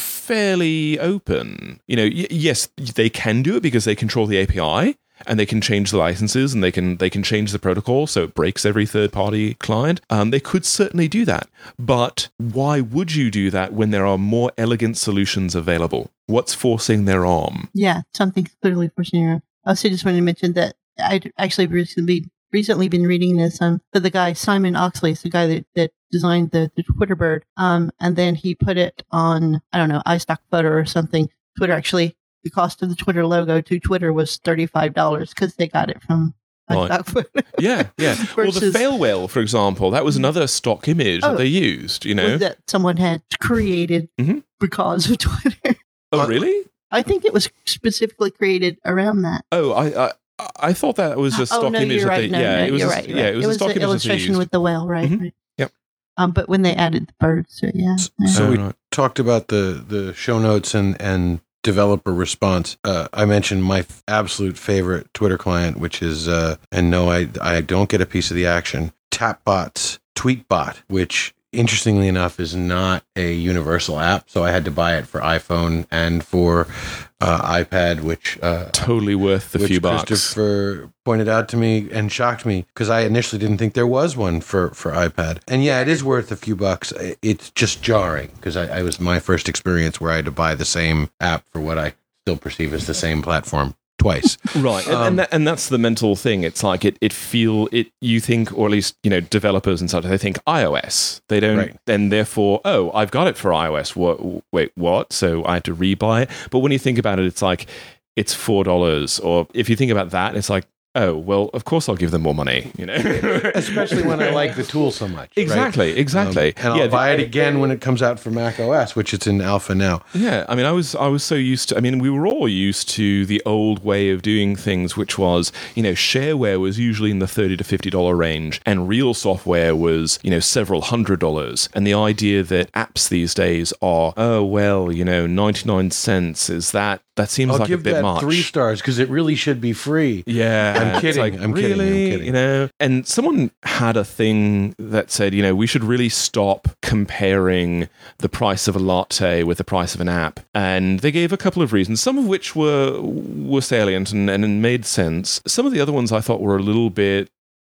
fairly open. You know, y- yes, they can do it because they control the A P I and they can change the licenses and they can they can change the protocol so it breaks every third-party client. Um, they could certainly do that. But why would you do that when there are more elegant solutions available? What's forcing their arm? Yeah, something's clearly pushing your... I also just wanted to mention that I'd actually recently recently been reading this um for the guy Simon Oxley, it's the guy that, that designed the, the Twitter bird. Um and then he put it on, I don't know, iStock Photo or something. Twitter actually, the cost of the Twitter logo to Twitter was thirty-five dollars because they got it from Right. iStock Photo. Yeah, yeah. Well, the Versus- fail whale, for example, that was another stock image Oh. that they used, you know? that someone had created Mhm. because of Twitter. Oh, really? I think it was specifically created around that. Oh, I, I I thought that was a stock oh no, image. you're that right. they, No, yeah, no, it was. you're a, right. you're yeah, right. it was a stock the image that they illustration used. with the whale, right? Mhm. right. Yep. Um, but when they added the birds, so yeah. yeah. So Oh, we right. talked about the, the show notes and, and developer response. Uh, I mentioned my f- absolute favorite Twitter client, which is, uh, and no, I, I don't get a piece of the action, Tapbot's Tweetbot, which interestingly enough is not a universal app. So I had to buy it for iPhone and for uh, iPad, which uh, Totally worth the which few bucks. Christopher pointed out to me and shocked me because I initially didn't think there was one for, for iPad. And yeah, it is worth a few bucks. It's just jarring because I, I was my first experience where I had to buy the same app for what I still perceive as the same platform twice. Right, and, Um, and, that, and that's the mental thing. It's like it, it feel it. You think, or at least you know, developers and such. They think iOS. They don't, Right. and therefore, oh, I've got it for iOS. What? Wait, what? So I had to rebuy it. But when you think about it, it's like it's four dollars. Or if you think about that, it's like, oh, well, of course I'll give them more money. You know, Especially when I like the tool so much. right? exactly, exactly. Um, and I'll Yeah, buy the- it again when it comes out for Mac O S, which it's in alpha now. Yeah, I mean, I was I was so used to. I mean, we were all used to the old way of doing things, which was, you know, shareware was usually in the thirty to fifty dollar range, and real software was, you know, several hundred dollars. And the idea that apps these days are, oh well, you know, ninety nine cents is that that seems I'll like a give bit that much. three stars because it really should be free. Yeah, I'm it's kidding, like, I'm kidding, I'm really? kidding. You know, and someone had a thing that said, you know, we should really stop comparing the price of a latte with the price of an app. And they gave a couple of reasons, some of which were were salient and, and made sense. Some of the other ones I thought were a little bit.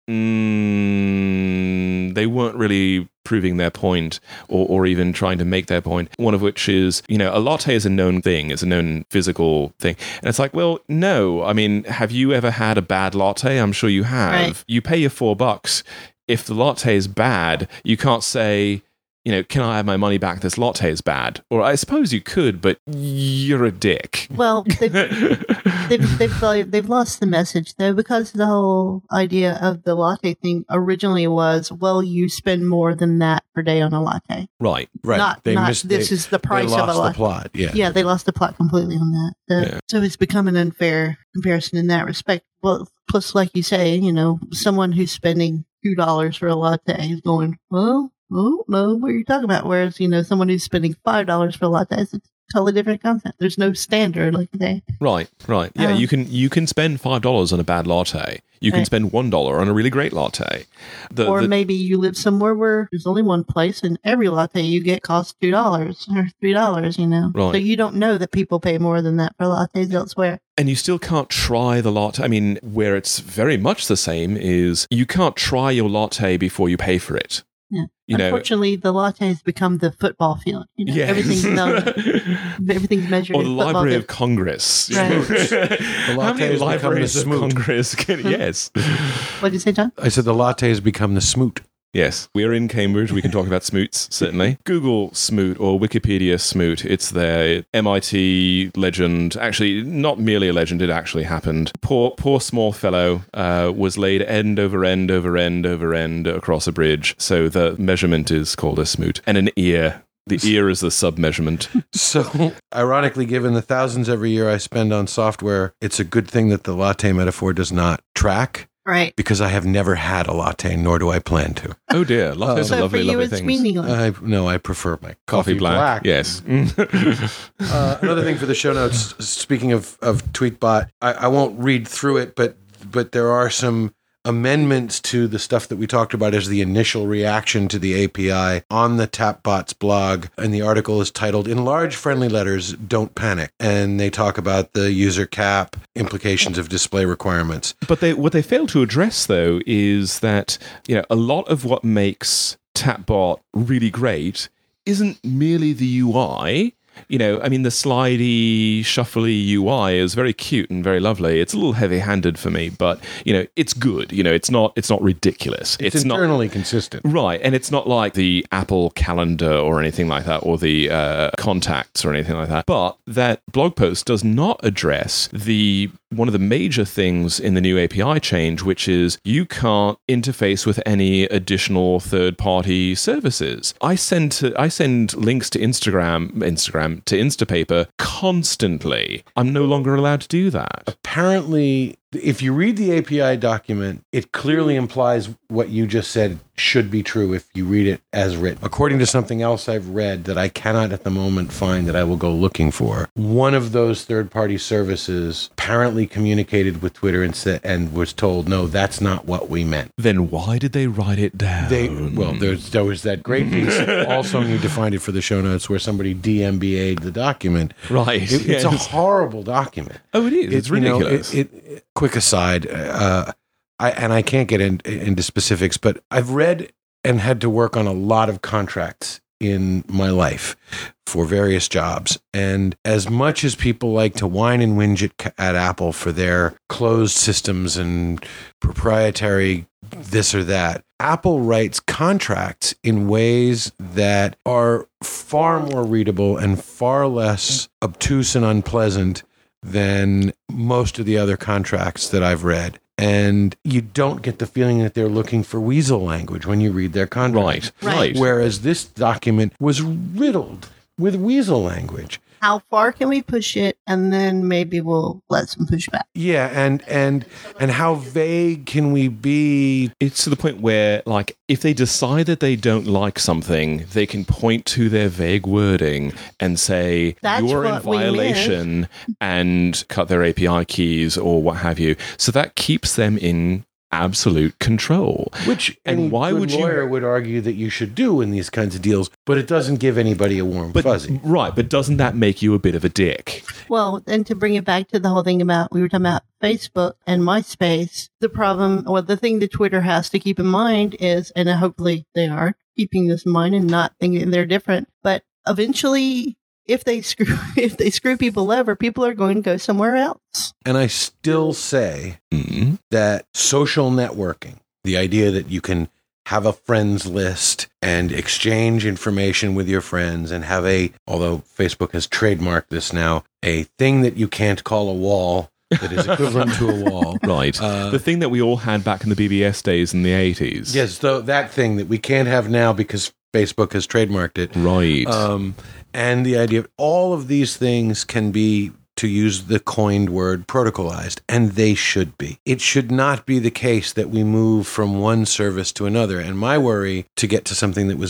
Mm, they weren't really proving their point or, or even trying to make their point. One of which is, you know, a latte is a known thing, it's a known physical thing. And it's like, well, no. I mean, have you ever had a bad latte? I'm sure you have. Right. You pay your four bucks. If the latte is bad, you can't say, you know, can I have my money back? This latte is bad. Or I suppose you could, but you're a dick. Well, they've, they've, they've, they've lost the message, though, because the whole idea of the latte thing originally was, well, you spend more than that per day on a latte. Right. Right. Not, They not missed- this they- is the price they lost of a latte. the plot. Yeah. Yeah, they lost the plot completely on that. So, Yeah. so it's become an unfair comparison in that respect. Well, plus, like you say, you know, someone who's spending two dollars for a latte is going, well, I don't know what you're talking about. Whereas, you know, someone who's spending five dollars for a latte is totally different content. There's no standard like they. Right, right. Yeah, Uh, you can you can spend five dollars on a bad latte. You can Right. spend one dollar on a really great latte. The, or the- maybe you live somewhere where there's only one place, and every latte you get costs two dollars or three dollars. You know, Right. so you don't know that people pay more than that for lattes elsewhere. and you still can't try the latte. I mean, where it's very much the same is you can't try your latte before you pay for it. Yeah. You know, Unfortunately, the latte has become the football field. You know, yes. everything's known, everything's measured. or in the football Library field. of Congress. Right. The How latte many has become the libraries of smoot. Congress can? Yes. What did you say, John? I said the latte has become the smoot. Yes, we are in Cambridge. We can talk about smoots, certainly. Google smoot or Wikipedia smoot. It's their M I T legend. Actually, not merely a legend, it actually happened. Poor, poor small fellow uh, was laid end over end over end over end across a bridge. So the measurement is called a smoot. And an ear. The ear is the sub-measurement. So, ironically, given the thousands every year I spend on software, it's a good thing that the latte metaphor does not track, Right. because I have never had a latte, nor do I plan to. Oh dear, lattes are So lovely, for you, lovely it's things. meaningless. I no, I prefer my Coffee coffee, black, black. yes. Uh, another thing for the show notes. Speaking of of Tweetbot, I, I won't read through it, but but there are some amendments to the stuff that we talked about as the initial reaction to the A P I on the Tapbots blog. And the article is titled, "In large friendly letters, don't panic." And they talk about the user cap, implications of display requirements. But they, what they fail to address, though, is that you know a lot of what makes Tapbot really great isn't merely the U I. You know, I mean, the slidey, shuffly U I is very cute and very lovely. It's a little heavy-handed for me, but you know, it's good. You know, it's not it's not ridiculous. It's, not internally consistent. right, and it's not like the Apple Calendar or anything like that, or the uh, Contacts or anything like that. But that blog post does not address the one of the major things in the new A P I change, which is you can't interface with any additional third-party services. I send to, I send links to Instagram, Instagram to Instapaper constantly. I'm no longer allowed to do that. Apparently, if you read the A P I document, it clearly implies what you just said should be true if you read it as written. According to something else I've read that I cannot at the moment find that I will go looking for, one of those third-party services apparently communicated with Twitter and said, and was told, no, that's not what we meant. Then why did they write it down? They well, there's there was that great piece. Also, need to find it for the show notes where somebody D M B A'd the document. Right. It, it's a yes. horrible document. Oh, it is. It's you know, ridiculous. it, it, quick aside, uh, I and I can't get in, into specifics, but I've read and had to work on a lot of contracts in my life for various jobs. And as much as people like to whine and whinge at, at Apple for their closed systems and proprietary this or that, Apple writes contracts in ways that are far more readable and far less obtuse and unpleasant than most of the other contracts that I've read. And you don't get the feeling that they're looking for weasel language when you read their contract. Right, right. Whereas this document was riddled with weasel language. How far can we push it, and then maybe we'll let some pushback. Yeah, and and and how vague can we be? It's to the point where, like, if they decide that they don't like something, they can point to their vague wording and say, That's you're in what we violation, and cut their A P I keys or what have you. So that keeps them in absolute control. Which And any why good would you- lawyer would argue that you should do in these kinds of deals, but it doesn't give anybody a warm But, fuzzy. right, but doesn't that make you a bit of a dick? Well, and to bring it back to the whole thing about, we were talking about Facebook and MySpace, the problem, or the thing that Twitter has to keep in mind is, and hopefully they are keeping this in mind and not thinking they're different, but eventually, if they screw, if they screw people over, people are going to go somewhere else. And I still say Mm. that social networking, the idea that you can have a friends list and exchange information with your friends and have a, although Facebook has trademarked this now, a thing that you can't call a wall that is equivalent to a wall. Right. Uh, the thing that we all had back in the B B S days in the eighties. Yes, though that thing that we can't have now because Facebook has trademarked it. Right. Um, and the idea of all of these things can be, to use the coined word, protocolized, and they should be. It should not be the case that we move from one service to another. And my worry, to get to something that was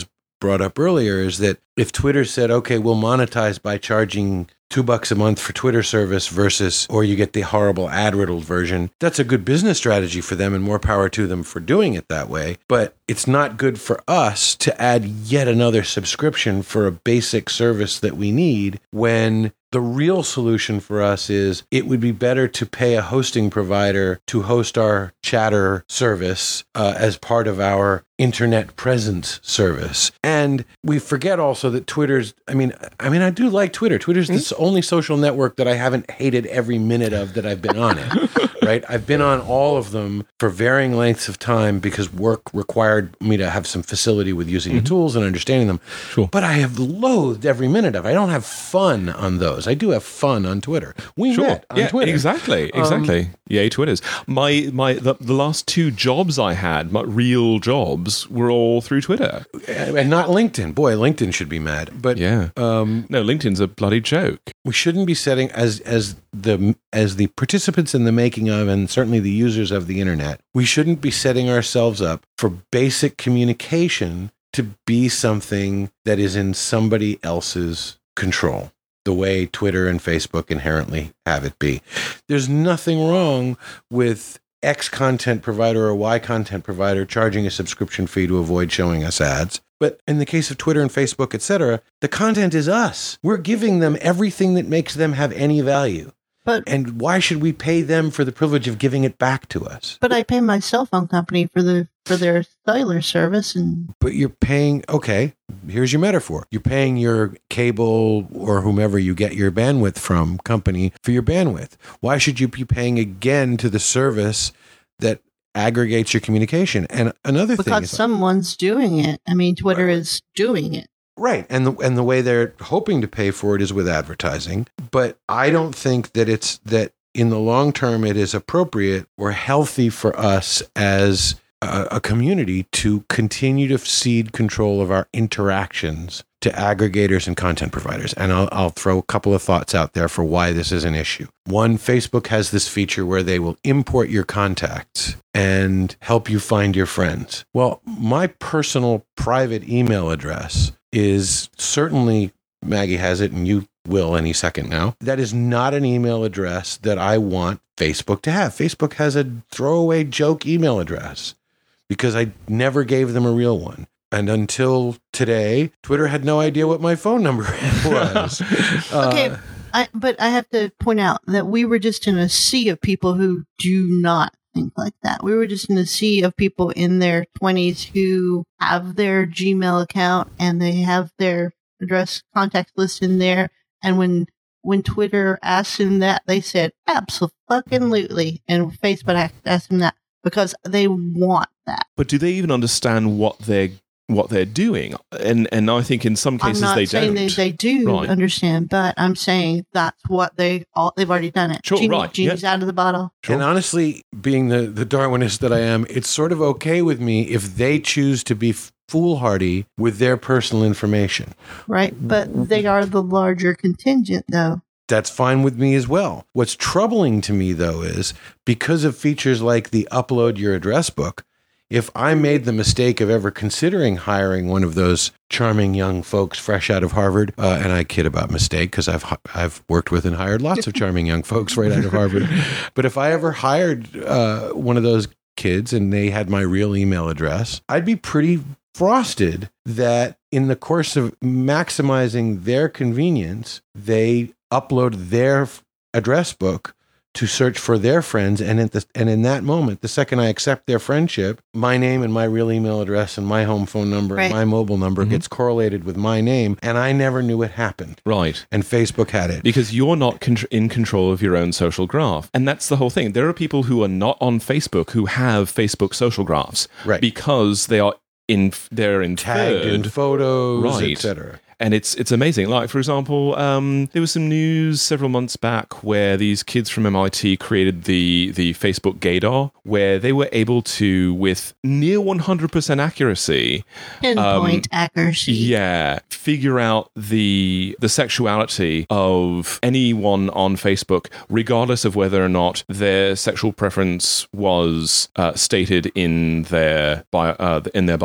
brought up earlier is that if Twitter said, okay, we'll monetize by charging two bucks a month for Twitter service versus, or you get the horrible ad-riddled version, that's a good business strategy for them and more power to them for doing it that way. But it's not good for us to add yet another subscription for a basic service that we need when the real solution for us is it would be better to pay a hosting provider to host our Chatter service uh, as part of our internet presence service. And we forget also that Twitter's, I mean, I mean, I do like Twitter. Twitter's mm-hmm. the only social network that I haven't hated every minute of that I've been on it, right? I've been on all of them for varying lengths of time because work required me to have some facility with using mm-hmm. the tools and understanding them. Sure. But I have loathed every minute of it. I don't have fun on those. I do have fun on Twitter. We sure. met on yeah, Twitter. Exactly, exactly. Um, Yay, Twitters. My my the, the last two jobs I had, my real jobs, were all through Twitter. And not LinkedIn. Boy, LinkedIn should be mad. But yeah. Um, no, LinkedIn's a bloody joke. We shouldn't be setting, as as the as the participants in the making of, and certainly the users of the internet, we shouldn't be setting ourselves up for basic communication to be something that is in somebody else's control, the way Twitter and Facebook inherently have it be. There's nothing wrong with X content provider or Y content provider charging a subscription fee to avoid showing us ads. But in the case of Twitter and Facebook, et cetera, the content is us. We're giving them everything that makes them have any value. But, and why should we pay them for the privilege of giving it back to us? But I pay my cell phone company for the for their cellular service, and but you're paying. Okay, here's your metaphor. You're paying your cable or whomever you get your bandwidth from company for your bandwidth. Why should you be paying again to the service that aggregates your communication? And another because thing, because someone's doing it. I mean, Twitter right. is doing it. Right. And the and the way they're hoping to pay for it is with advertising. But I don't think that it's that in the long term it is appropriate or healthy for us as a, a community to continue to cede control of our interactions to aggregators and content providers. And I'll, I'll throw a couple of thoughts out there for why this is an issue. One, Facebook has this feature where they will import your contacts and help you find your friends. Well, my personal private email address is certainly, Maggie has it and you will any second now. That is not an email address that I want Facebook to have. Facebook has a throwaway joke email address because I never gave them a real one. And until today, Twitter had no idea what my phone number was. Okay, uh, I, but I have to point out that we were just in a sea of people who do not think like that. We were just in a sea of people in their twenties who have their Gmail account and they have their address contact list in there. And when when Twitter asked them that, they said, absolutely. And Facebook asked them that because they want that. But do they even understand what they're what they're doing? And and I think in some cases I'm not they saying don't. They, they do right. understand, but I'm saying that's what they all they've already done it. Sure, Genie, right. Genie's yep. out of the bottle. Sure. And honestly, being the, the Darwinist that I am, it's sort of okay with me if they choose to be foolhardy with their personal information. Right, but they are the larger contingent, though. That's fine with me as well. What's troubling to me, though, is because of features like the upload your address book, if I made the mistake of ever considering hiring one of those charming young folks fresh out of Harvard, uh, and I kid about mistake because I've I've worked with and hired lots of charming young folks right out of Harvard. But if I ever hired uh, one of those kids and they had my real email address, I'd be pretty frosted that in the course of maximizing their convenience, they upload their address book to search for their friends, and at the, and in that moment, the second I accept their friendship, my name and my real email address and my home phone number right. and my mobile number mm-hmm. gets correlated with my name, and I never knew it happened. Right. And Facebook had it. Because you're not con- in control of your own social graph. And that's the whole thing. There are people who are not on Facebook who have Facebook social graphs. Right. Because they are in, they're inferred. Tagged in photos, right. et cetera. And it's it's amazing. Like, for example, um, there was some news several months back where these kids from M I T created the, the Facebook gaydar, where they were able to, with near one hundred percent accuracy... Pinpoint um, accuracy. Yeah. Figure out the the sexuality of anyone on Facebook, regardless of whether or not their sexual preference was uh, stated in their bio, uh, in their bio.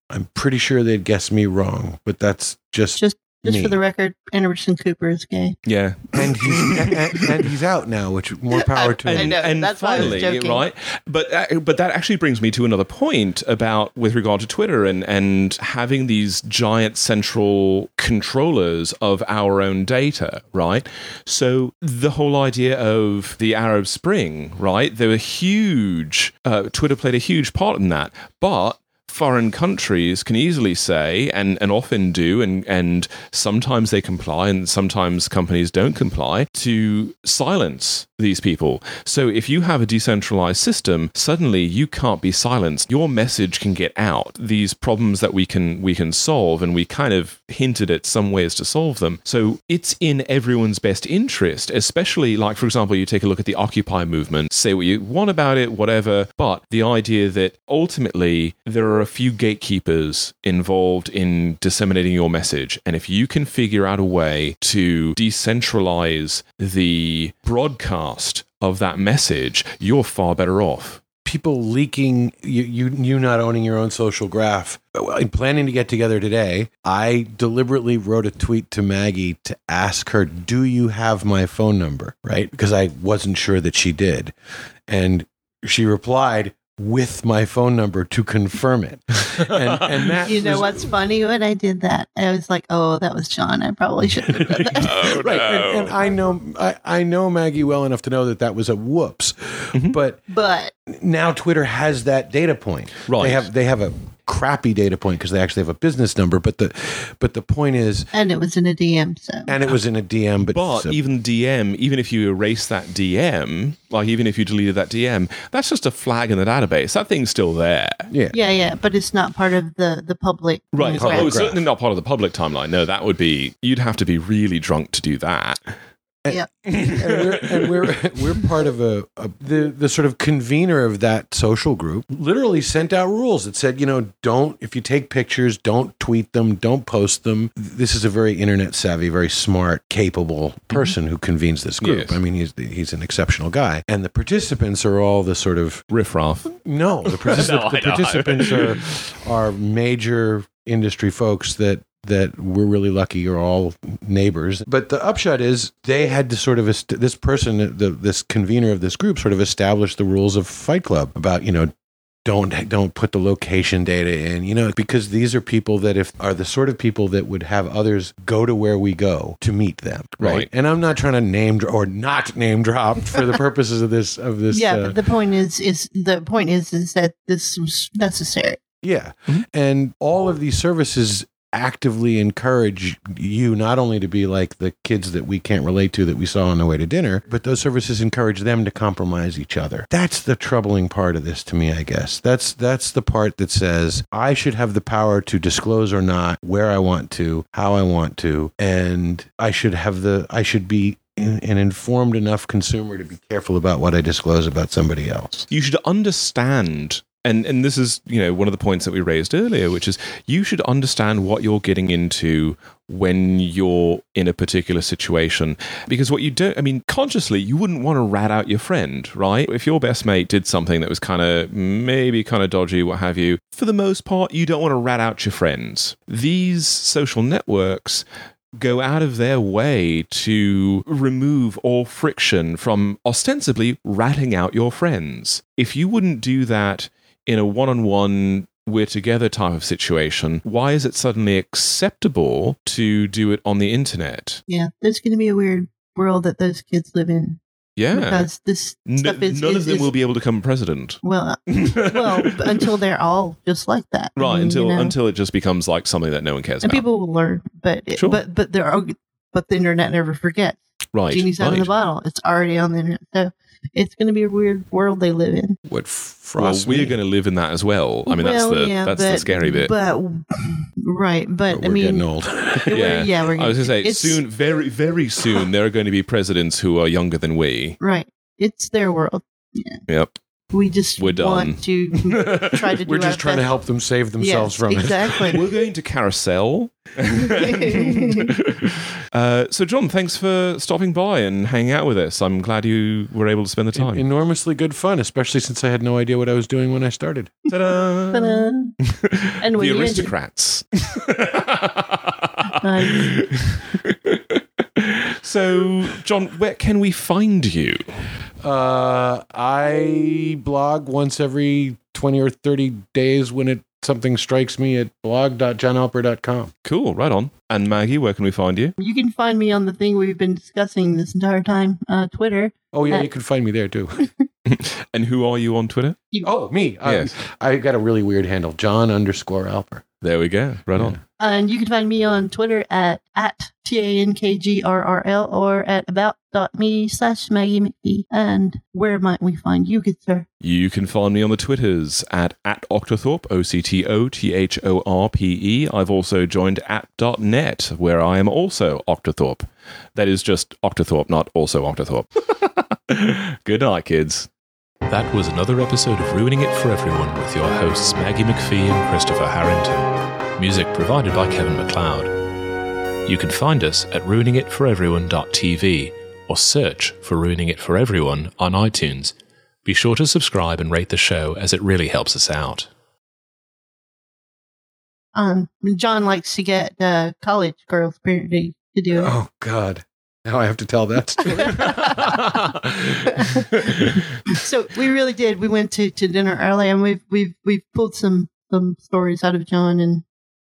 I'm pretty sure they'd guess me wrong, but that's just Just just me. for the record, Anderson Cooper is gay. Yeah. and he's and, and, and he's out now, which more power to I him. know, and that's why I was finally, joking. right? But uh, but that actually brings me to another point about with regard to Twitter and and having these giant central controllers of our own data, right? So the whole idea of the Arab Spring, right? There were huge. Uh, Twitter played a huge part in that, but foreign countries can easily say, and, and often do, and, and sometimes they comply and sometimes companies don't comply, to silence these people. So if you have a decentralized system, suddenly you can't be silenced. Your message can get out. These problems that we can we can solve, and we kind of hinted at some ways to solve them. So it's in everyone's best interest, especially like, for example, you take a look at the Occupy movement, say what you want about it, whatever, but the idea that ultimately there are a few gatekeepers involved in disseminating your message. And if you can figure out a way to decentralize the broadcast of that message, you're far better off. People leaking, you, you you not owning your own social graph. In planning to get together today, I deliberately wrote a tweet to Maggie to ask her, do you have my phone number? Right? Because I wasn't sure that she did. And she replied with my phone number to confirm it. And, and that You know was- what's funny? When I did that, I was like, "Oh, that was John. I probably shouldn't have done that." Oh, right. And, and I know I, I know Maggie well enough to know that that was a whoops. But But now Twitter has that data point. Right. They have they have a crappy data point because they actually have a business number. But the but the point is, and it was in a D M. So and it was in a D M. But, But so- even D M, even if you erase that D M, like even if you deleted that D M, that's just a flag in the database. That thing's still there. yeah, yeah, yeah, but it's not part of the the public. Right. Public Oh, graph. certainly not part of the public timeline. No, that would be, you'd have to be really drunk to do that. Yeah. and we're and we're we're part of a, a the the sort of convener of that social group. Literally sent out rules that said, you know, don't if you take pictures, don't tweet them, don't post them. This is a very internet savvy, very smart, capable person who convenes this group. Yes. I mean, he's he's an exceptional guy, and the participants are all the sort of Riffraff. no, the, partici- No, I the know. participants are are major industry folks that that we're really lucky are all neighbors. But the upshot is they had to sort of est- this person, the, this convener of this group, sort of establish the rules of Fight Club about, you know, don't don't put the location data in, you know, because these are people that if are the sort of people that would have others go to where we go to meet them, right? Right. And I'm not trying to name dr- or not name drop for the purposes of this of this. Yeah, uh, but the point is, is the point is, is that this was necessary. Yeah. Mm-hmm. And all of these services actively encourage you not only to be like the kids that we can't relate to that we saw on the way to dinner, but those services encourage them to compromise each other. That's the troubling part of this to me, I guess. That's that's the part that says I should have the power to disclose or not where I want to, how I want to, and I should have the I should be an informed enough consumer to be careful about what I disclose about somebody else. You should understand, and and this is, you know, one of the points that we raised earlier, which is you should understand what you're getting into when you're in a particular situation. Because what you don't, I mean, consciously, you wouldn't want to rat out your friend, right? If your best mate did something that was kind of, maybe kind of dodgy, what have you, for the most part, you don't want to rat out your friends. These social networks go out of their way to remove all friction from ostensibly ratting out your friends. If you wouldn't do that in a one-on-one, we're together type of situation, why is it suddenly acceptable to do it on the internet? Yeah, there's going to be a weird world that those kids live in Yeah. because this N- stuff is none is, of them is- will be able to become president. well, well, until they're all just like that, I Right, mean, until you know? until it just becomes like something that no one cares and about. people will learn, but it, Sure. but but there are but the internet never forgets. right. Genie's out right. of the bottle; it's already on the internet, so it's going to be a weird world they live in. What Well, frosts we're me- going to live in that as well. I mean, Well, that's the yeah, that's the but- scary bit. But right, but, But I we're mean, getting old. we're- Yeah. yeah, we're I was going to say, it's- soon, very, very soon, there are going to be presidents who are younger than we. Right, it's their world. Yep. We just We're done. want to try to do We're just our trying to best. help them save themselves Yes, from it. exactly. We're going to carousel. uh, so, John, thanks for stopping by and hanging out with us. I'm glad you were able to spend the time. Enormously good fun, especially since I had no idea what I was doing when I started. Ta-da! Ta-da. And when The you aristocrats. Nice. So, John, where can we find you? Uh, I blog once every twenty or thirty days when it something strikes me at blog dot john alper dot com. Cool, right on. And Maggie, where can we find you? You can find me on the thing we've been discussing this entire time, uh, Twitter. Oh, yeah, Uh, you can find me there, too. And who are you on Twitter? Oh, me. Um, Yes. I got a really weird handle, John underscore Alper. There we go. Right on. And you can find me on Twitter at, at T A N K G R R L or at about.me slash Maggie McPhee. And where might we find you, good sir? You can find me on the Twitters at, at Octothorpe, O C T O T H O R P E. I've also joined app dot net, where I am also Octothorpe. That is just Octothorpe, not also Octothorpe. Good night, kids. That was another episode of Ruining It for Everyone with your hosts Maggie McPhee and Christopher Harrington. Music provided by Kevin MacLeod. You can find us at ruining it for everyone dot t v or search for Ruining It for Everyone on iTunes. Be sure to subscribe and rate the show as it really helps us out. Um, John likes to get uh, college girls apparently to do it. Oh, God. Now I have to tell that story. So we really did. We went to, to dinner early, and we've we've we've pulled some some stories out of John. And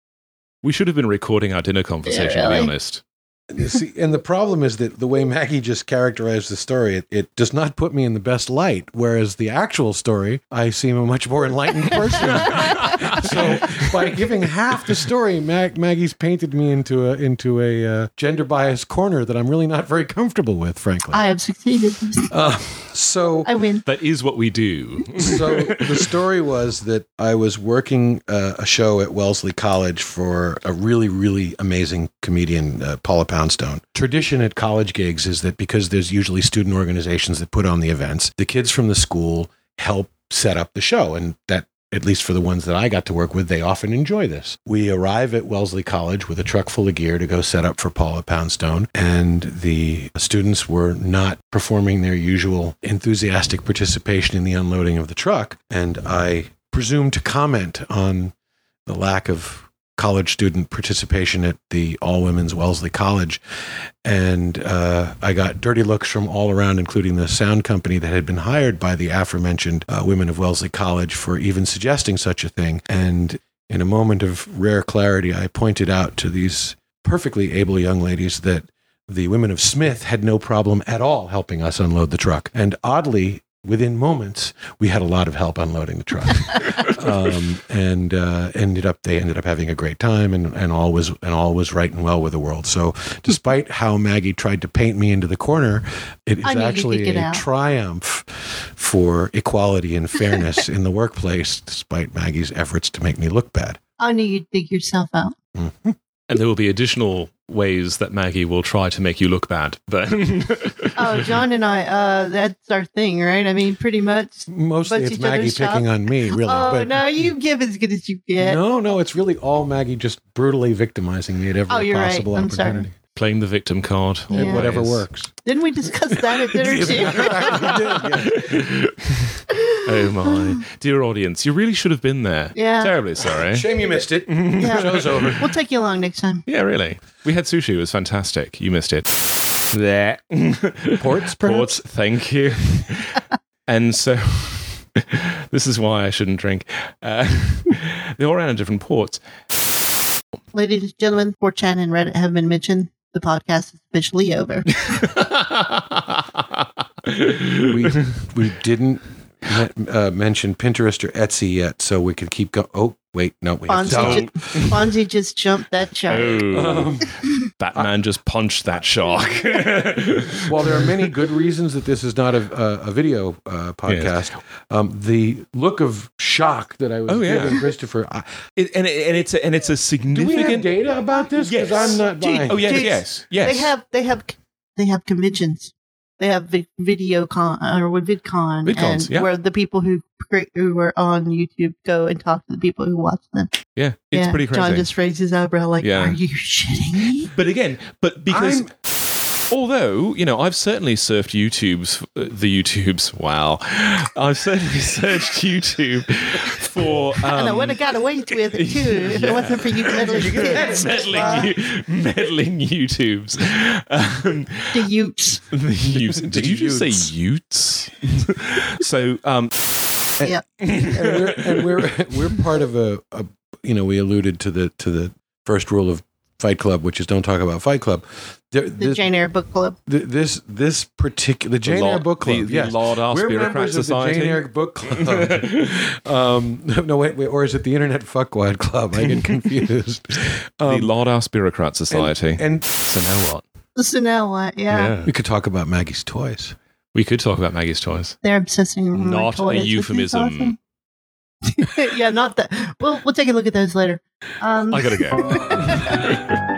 We should have been recording our dinner conversation, Yeah, to really? be honest. See, and the problem is that the way Maggie just characterized the story, it, it does not put me in the best light. Whereas the actual story, I seem a much more enlightened person. So by giving half the story, Mag- Maggie's painted me into a into a uh, gender biased corner that I'm really not very comfortable with, frankly. I have succeeded. Uh, so I win. That is what we do. so the story was that I was working uh, a show at Wellesley College for a really, really amazing comedian, uh, Paula Poundstone. Tradition at college gigs is that because there's usually student organizations that put on the events, the kids from the school help set up the show. And that, at least for the ones that I got to work with, they often enjoy this. We arrive at Wellesley College with a truck full of gear to go set up for Paula Poundstone, and the students were not performing their usual enthusiastic participation in the unloading of the truck, and I presume to comment on the lack of college student participation at the all-women's Wellesley College. And uh, I got dirty looks from all around, including the sound company that had been hired by the aforementioned uh, women of Wellesley College for even suggesting such a thing. And in a moment of rare clarity, I pointed out to these perfectly able young ladies that the women of Smith had no problem at all helping us unload the truck. And oddly, within moments, we had a lot of help unloading the truck, um, and uh, ended up they ended up having a great time, and, and all was and all was right and well with the world. So, despite how Maggie tried to paint me into the corner, it is I knew you'd actually dig it a out. triumph for equality and fairness in the workplace, despite Maggie's efforts to make me look bad. I knew you'd dig yourself out. Mm-hmm. And there will be additional ways that Maggie will try to make you look bad. But Oh, John and I, uh, that's our thing, right? I mean, pretty much. Mostly, Bust it's each other's Maggie shop. picking on me, really. Oh, but no, you give as good as you get. no, no, it's really all Maggie just brutally victimizing me at every Oh, you're right. possible I'm sorry. opportunity. playing the victim card. Yeah. And whatever always. works. Didn't we discuss that at dinner too? Oh my. Dear audience, you really should have been there. Yeah. Terribly sorry. Shame you missed it. Yeah. Show's over. We'll take you along next time. Yeah, really. We had sushi. It was fantastic. You missed it. There. Ports, perhaps? Ports, thank you. And so, this is why I shouldn't drink. Uh, they all ran in different ports. Ladies and gentlemen, four chan and Reddit have been mentioned. The podcast is officially over. we we didn't me- uh, mention Pinterest or Etsy yet, so we could keep going. Oh, wait, no, we have to Fonzie, stop. ju- Fonzie just jumped that shark. Oh, Um, Batman just punched that shark. While there are many good reasons that this is not a, a, a video uh, podcast, um, the look of shock that I was Oh, yeah. giving Christopher. I, It, and, it, and it's a, and it's a do significant. we have data about this? Because Yes. I'm not Gee, buying. Oh yes, Jeez. yes, yes. They have, they have, they have conventions. They have vi- VideoCon or with VidCon, VidCons, and yeah. where the people who cre- who were on YouTube go and talk to the people who watch them. Yeah, it's yeah, pretty crazy. John just raised his eyebrow like, Yeah. "Are you shitting me?" But again, but because I'm- although, you know, I've certainly surfed YouTube's, uh, the YouTube's, wow. I've certainly searched YouTube for... Um, and I would have got away with it too if it wasn't for you meddling kids. meddling, you- meddling YouTubes. Um, The Utes. the Utes. Did you just say Utes. Utes? So, um, Yeah. and we're and we're we're part of a, a you know we alluded to the to the first rule of Fight Club, which is don't talk about Fight Club. There, The this, Jane Eyre Book Club. th- this this particular the Jane Law- Eyre Book Club. the- the yes, Lord Ask we're Bureaucrat members Society. of the Jane Eyre Book Club. um, no, wait, wait, or is it the Internet Fuckwad Club? I get confused. the Um, Lord Ask Bureaucrat Society. and, and so now what? So now what? Yeah. we could talk about Maggie's toys. We could talk about Maggie's toys. They're obsessing over my Not a toys, which is euphemism. awesome. yeah, not that. We'll, we'll take a look at those later. Um, I gotta go.